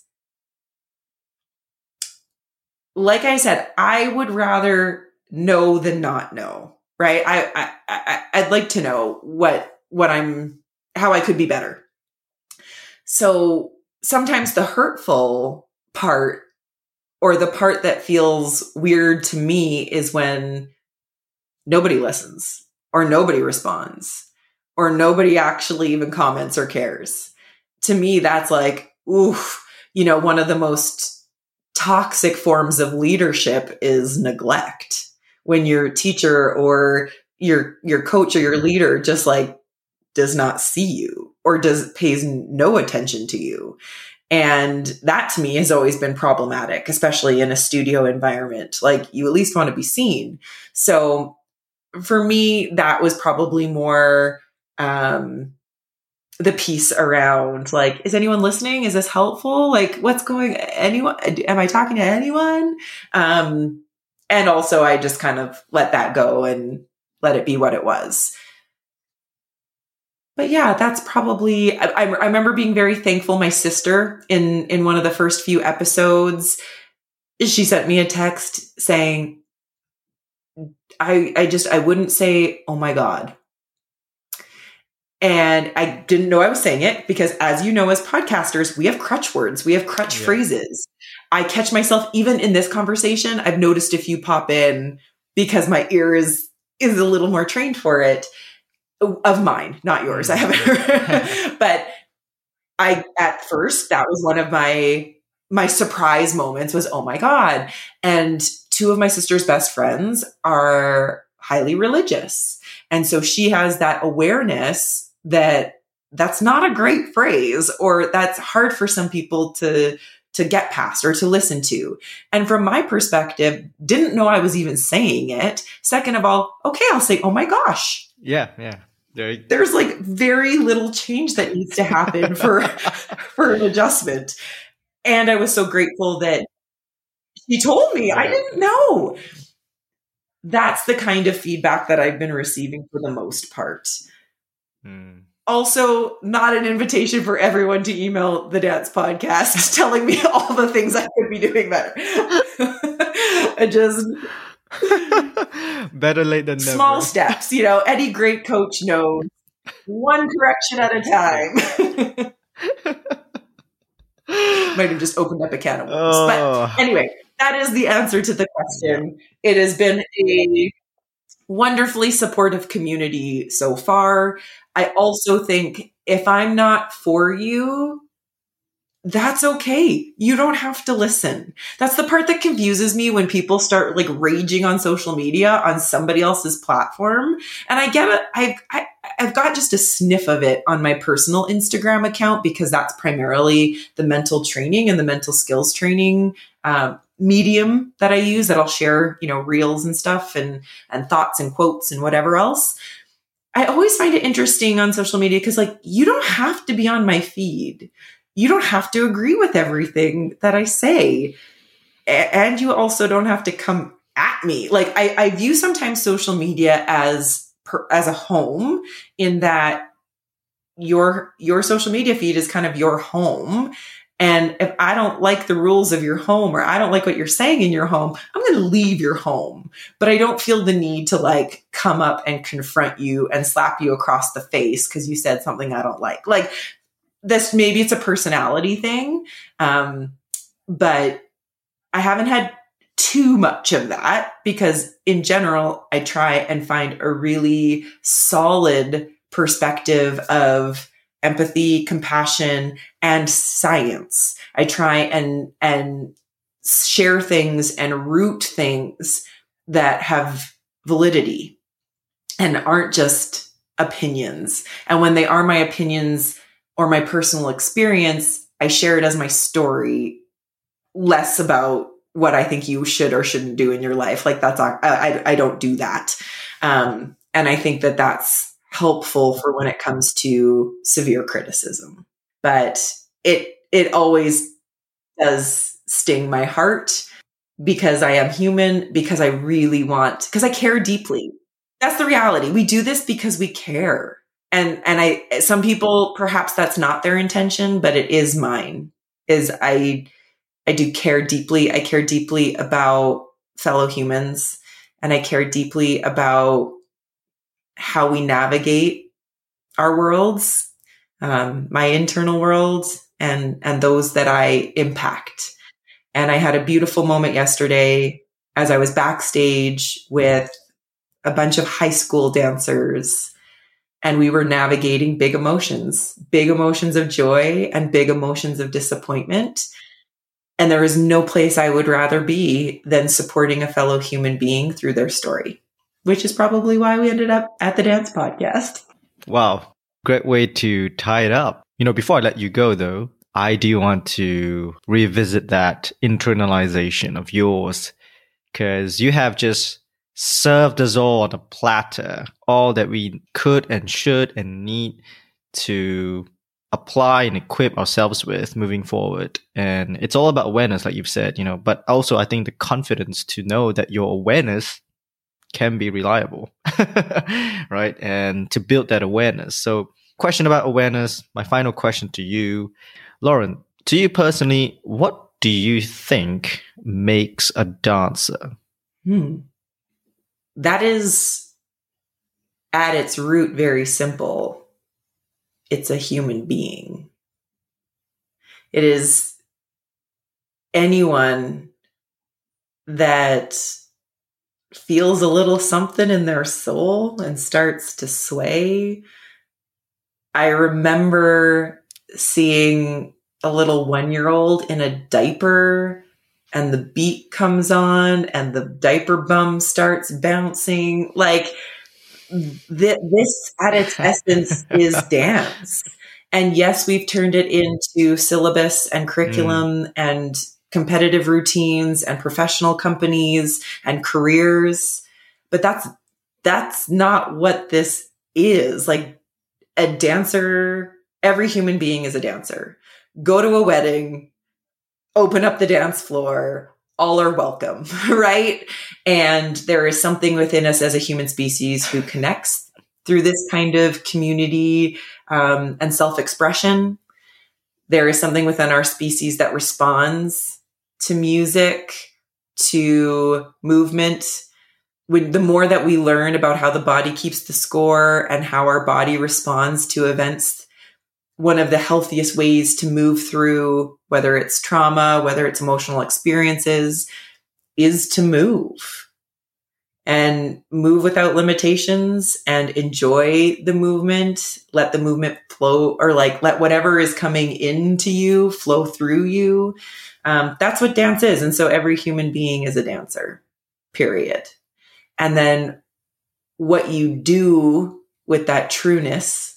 like I said, I would rather know than not know, right? I'd like to know how I could be better. So sometimes the hurtful part, or the part that feels weird to me, is when nobody listens, or nobody responds, or nobody actually even comments or cares. To me, that's like, oof, one of the most toxic forms of leadership is neglect. When your teacher or your coach or your leader just like does not see you or pays no attention to you. And that to me has always been problematic, especially in a studio environment. Like, you at least want to be seen. So for me, that was probably more the piece around like, is anyone listening? Is this helpful? Like, what's going, am I talking to anyone? And also I just kind of let that go and let it be what it was. But yeah, that's probably, I remember being very thankful. My sister in one of the first few episodes, she sent me a text saying, I wouldn't say, oh my God. And I didn't know I was saying it because, as you know, as podcasters, we have crutch words. We have crutch phrases. I catch myself even in this conversation. I've noticed a few pop in because my ear is a little more trained for it. Of mine, not yours. I haven't, but at first, that was one of my surprise moments was, oh my God. And 2 of my sister's best friends are highly religious. And so she has that awareness that that's not a great phrase, or that's hard for some people to get past or to listen to. And from my perspective, didn't know I was even saying it. Second of all, okay, I'll say, oh my gosh. Yeah. There's like very little change that needs to happen for an adjustment. And I was so grateful that he told me. I didn't know. That's the kind of feedback that I've been receiving for the most part. Also, not an invitation for everyone to email the Dance Podcast telling me all the things I could be doing better. I just better late than never. Small steps, any great coach knows. One correction at a time. Might have just opened up a can of worms. But anyway, that is the answer to the question. It has been a wonderfully supportive community so far. I also think if I'm not for you, that's okay. You don't have to listen. That's the part that confuses me when people start like raging on social media on somebody else's platform. And I get it. I've got just a sniff of it on my personal Instagram account because that's primarily the mental training and the mental skills training medium that I use, that I'll share, reels and stuff and thoughts and quotes and whatever else. I always find it interesting on social media because like, you don't have to be on my feed. You don't have to agree with everything that I say. And you also don't have to come at me. Like I view sometimes social media as a home, in that your social media feed is kind of your home. And if I don't like the rules of your home, or I don't like what you're saying in your home, I'm going to leave your home. But I don't feel the need to like come up and confront you and slap you across the face because you said something I don't like. Like this, maybe it's a personality thing. But I haven't had too much of that because in general, I try and find a really solid perspective of empathy, compassion, and science. I try and share things and root things that have validity and aren't just opinions. And when they are my opinions or my personal experience, I share it as my story, less about what I think you should or shouldn't do in your life. Like that's, I don't do that. And I think that that's helpful for when it comes to severe criticism, but it always does sting my heart because I am human, because because I care deeply. That's the reality. We do this because we care. And some people, perhaps that's not their intention, but it is mine, is I do care deeply. I care deeply about fellow humans, and I care deeply about how we navigate our worlds, my internal world and those that I impact. And I had a beautiful moment yesterday as I was backstage with a bunch of high school dancers, and we were navigating big emotions of joy and big emotions of disappointment. And there is no place I would rather be than supporting a fellow human being through their story, which is probably why we ended up at the Dance Podcast. Wow. Great way to tie it up. Before I let you go, though, I do want to revisit that internalization of yours, because you have just served us all on a platter, all that we could and should and need to apply and equip ourselves with moving forward. And it's all about awareness, like you've said, but also I think the confidence to know that your awareness can be reliable, right? And to build that awareness. So question about awareness, my final question to you, Lauren, to you personally, what do you think makes a dancer? That is at its root very simple. It's a human being. It is anyone that feels a little something in their soul and starts to sway. I remember seeing a little 1-year-old in a diaper, and the beat comes on and the diaper bum starts bouncing. Like this at its essence is dance. And yes, we've turned it into syllabus and curriculum and competitive routines and professional companies and careers. But that's not what this is. Like, a dancer, every human being is a dancer. Go to a wedding, open up the dance floor, all are welcome, right? And there is something within us as a human species who connects through this kind of community and self-expression. There is something within our species that responds to music, to movement. The more that we learn about how the body keeps the score and how our body responds to events, one of the healthiest ways to move through, whether it's trauma, whether it's emotional experiences, is to move and move without limitations and enjoy the movement. Let the movement flow, or like let whatever is coming into you flow through you. That's what dance is. And so every human being is a dancer, period. And then what you do with that trueness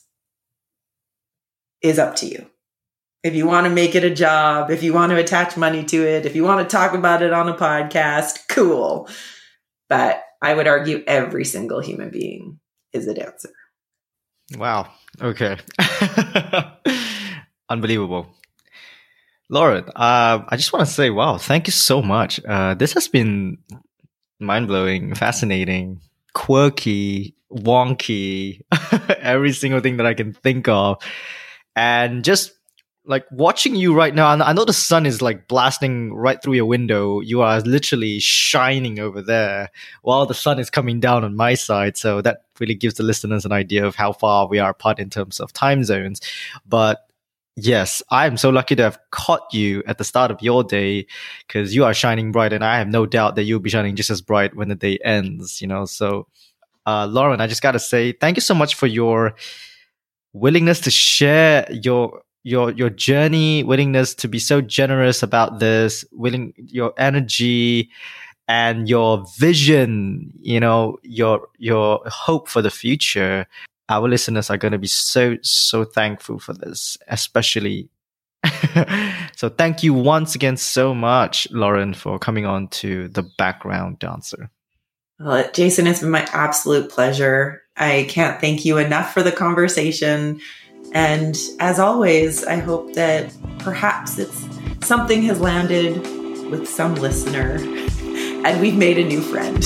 is up to you. If you want to make it a job, if you want to attach money to it, if you want to talk about it on a podcast, cool. But I would argue every single human being is a dancer. Wow. Okay. Unbelievable. Lauren, I just want to say, wow, thank you so much. This has been mind-blowing, fascinating, quirky, wonky, every single thing that I can think of. And just like watching you right now, I know the sun is like blasting right through your window. You are literally shining over there while the sun is coming down on my side. So that really gives the listeners an idea of how far we are apart in terms of time zones. But yes, I'm so lucky to have caught you at the start of your day, because you are shining bright, and I have no doubt that you'll be shining just as bright when the day ends, you know. So Lauren, I just got to say thank you so much for your willingness to share your journey, willingness to be so generous about this, your energy and your vision, you know, your hope for the future. Our listeners are going to be so thankful for this, especially. So thank you once again so much, Lauren, for coming on to The Background Dancer. Well, Jason, it's been my absolute pleasure. I can't thank you enough for the conversation. And as always, I hope that perhaps something has landed with some listener and we've made a new friend.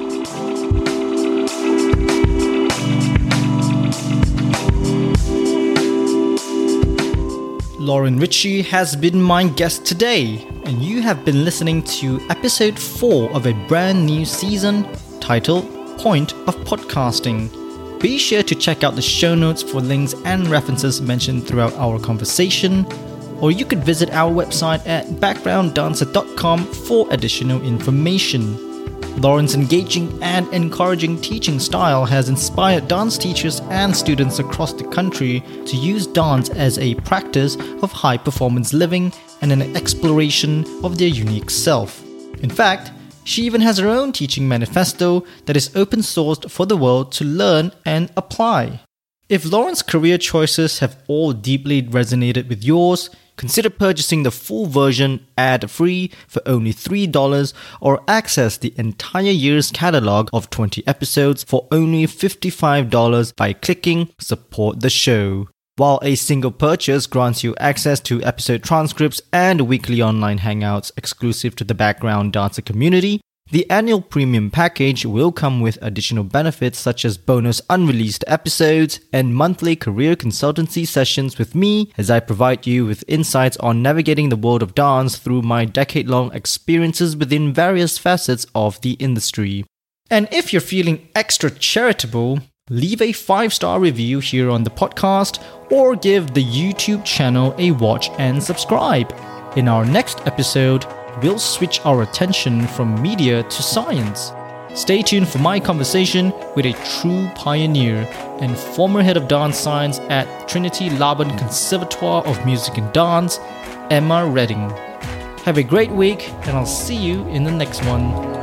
Lauren Ritchie has been my guest today, and you have been listening to episode 4 of a brand new season titled Point of Podcasting. Be sure to check out the show notes for links and references mentioned throughout our conversation, or you could visit our website at backgrounddancer.com for additional information. Lauren's engaging and encouraging teaching style has inspired dance teachers and students across the country to use dance as a practice of high-performance living and an exploration of their unique self. In fact, she even has her own teaching manifesto that is open-sourced for the world to learn and apply. If Lauren's career choices have all deeply resonated with yours, consider purchasing the full version ad-free for only $3, or access the entire year's catalog of 20 episodes for only $55 by clicking Support the Show. While a single purchase grants you access to episode transcripts and weekly online hangouts exclusive to the Background Dancer community, the annual premium package will come with additional benefits such as bonus unreleased episodes and monthly career consultancy sessions with me as I provide you with insights on navigating the world of dance through my decade-long experiences within various facets of the industry. And if you're feeling extra charitable, leave a 5-star review here on the podcast or give the YouTube channel a watch and subscribe. In our next episode, we'll switch our attention from media to science. Stay tuned for my conversation with a true pioneer and former head of dance science at Trinity Laban Conservatoire of Music and Dance, Emma Redding. Have a great week, and I'll see you in the next one.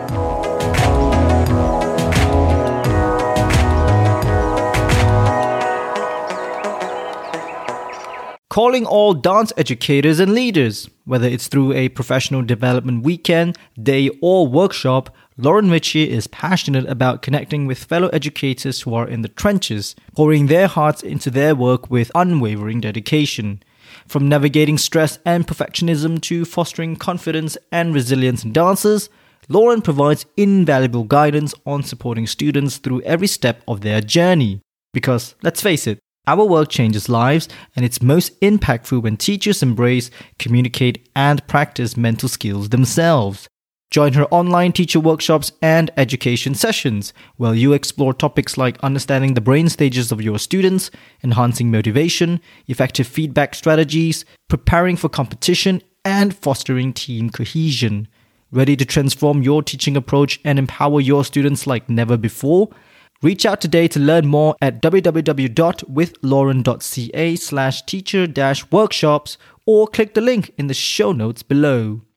calling all dance educators and leaders. Whether it's through a professional development weekend, day, or workshop, Lauren Ritchie is passionate about connecting with fellow educators who are in the trenches, pouring their hearts into their work with unwavering dedication. From navigating stress and perfectionism to fostering confidence and resilience in dancers, Lauren provides invaluable guidance on supporting students through every step of their journey. Because, let's face it, our work changes lives, and it's most impactful when teachers embrace, communicate, and practice mental skills themselves. Join her online teacher workshops and education sessions, where you explore topics like understanding the brain stages of your students, enhancing motivation, effective feedback strategies, preparing for competition, and fostering team cohesion. Ready to transform your teaching approach and empower your students like never before? Reach out today to learn more at www.withlauren.ca/teacher-workshops or click the link in the show notes below.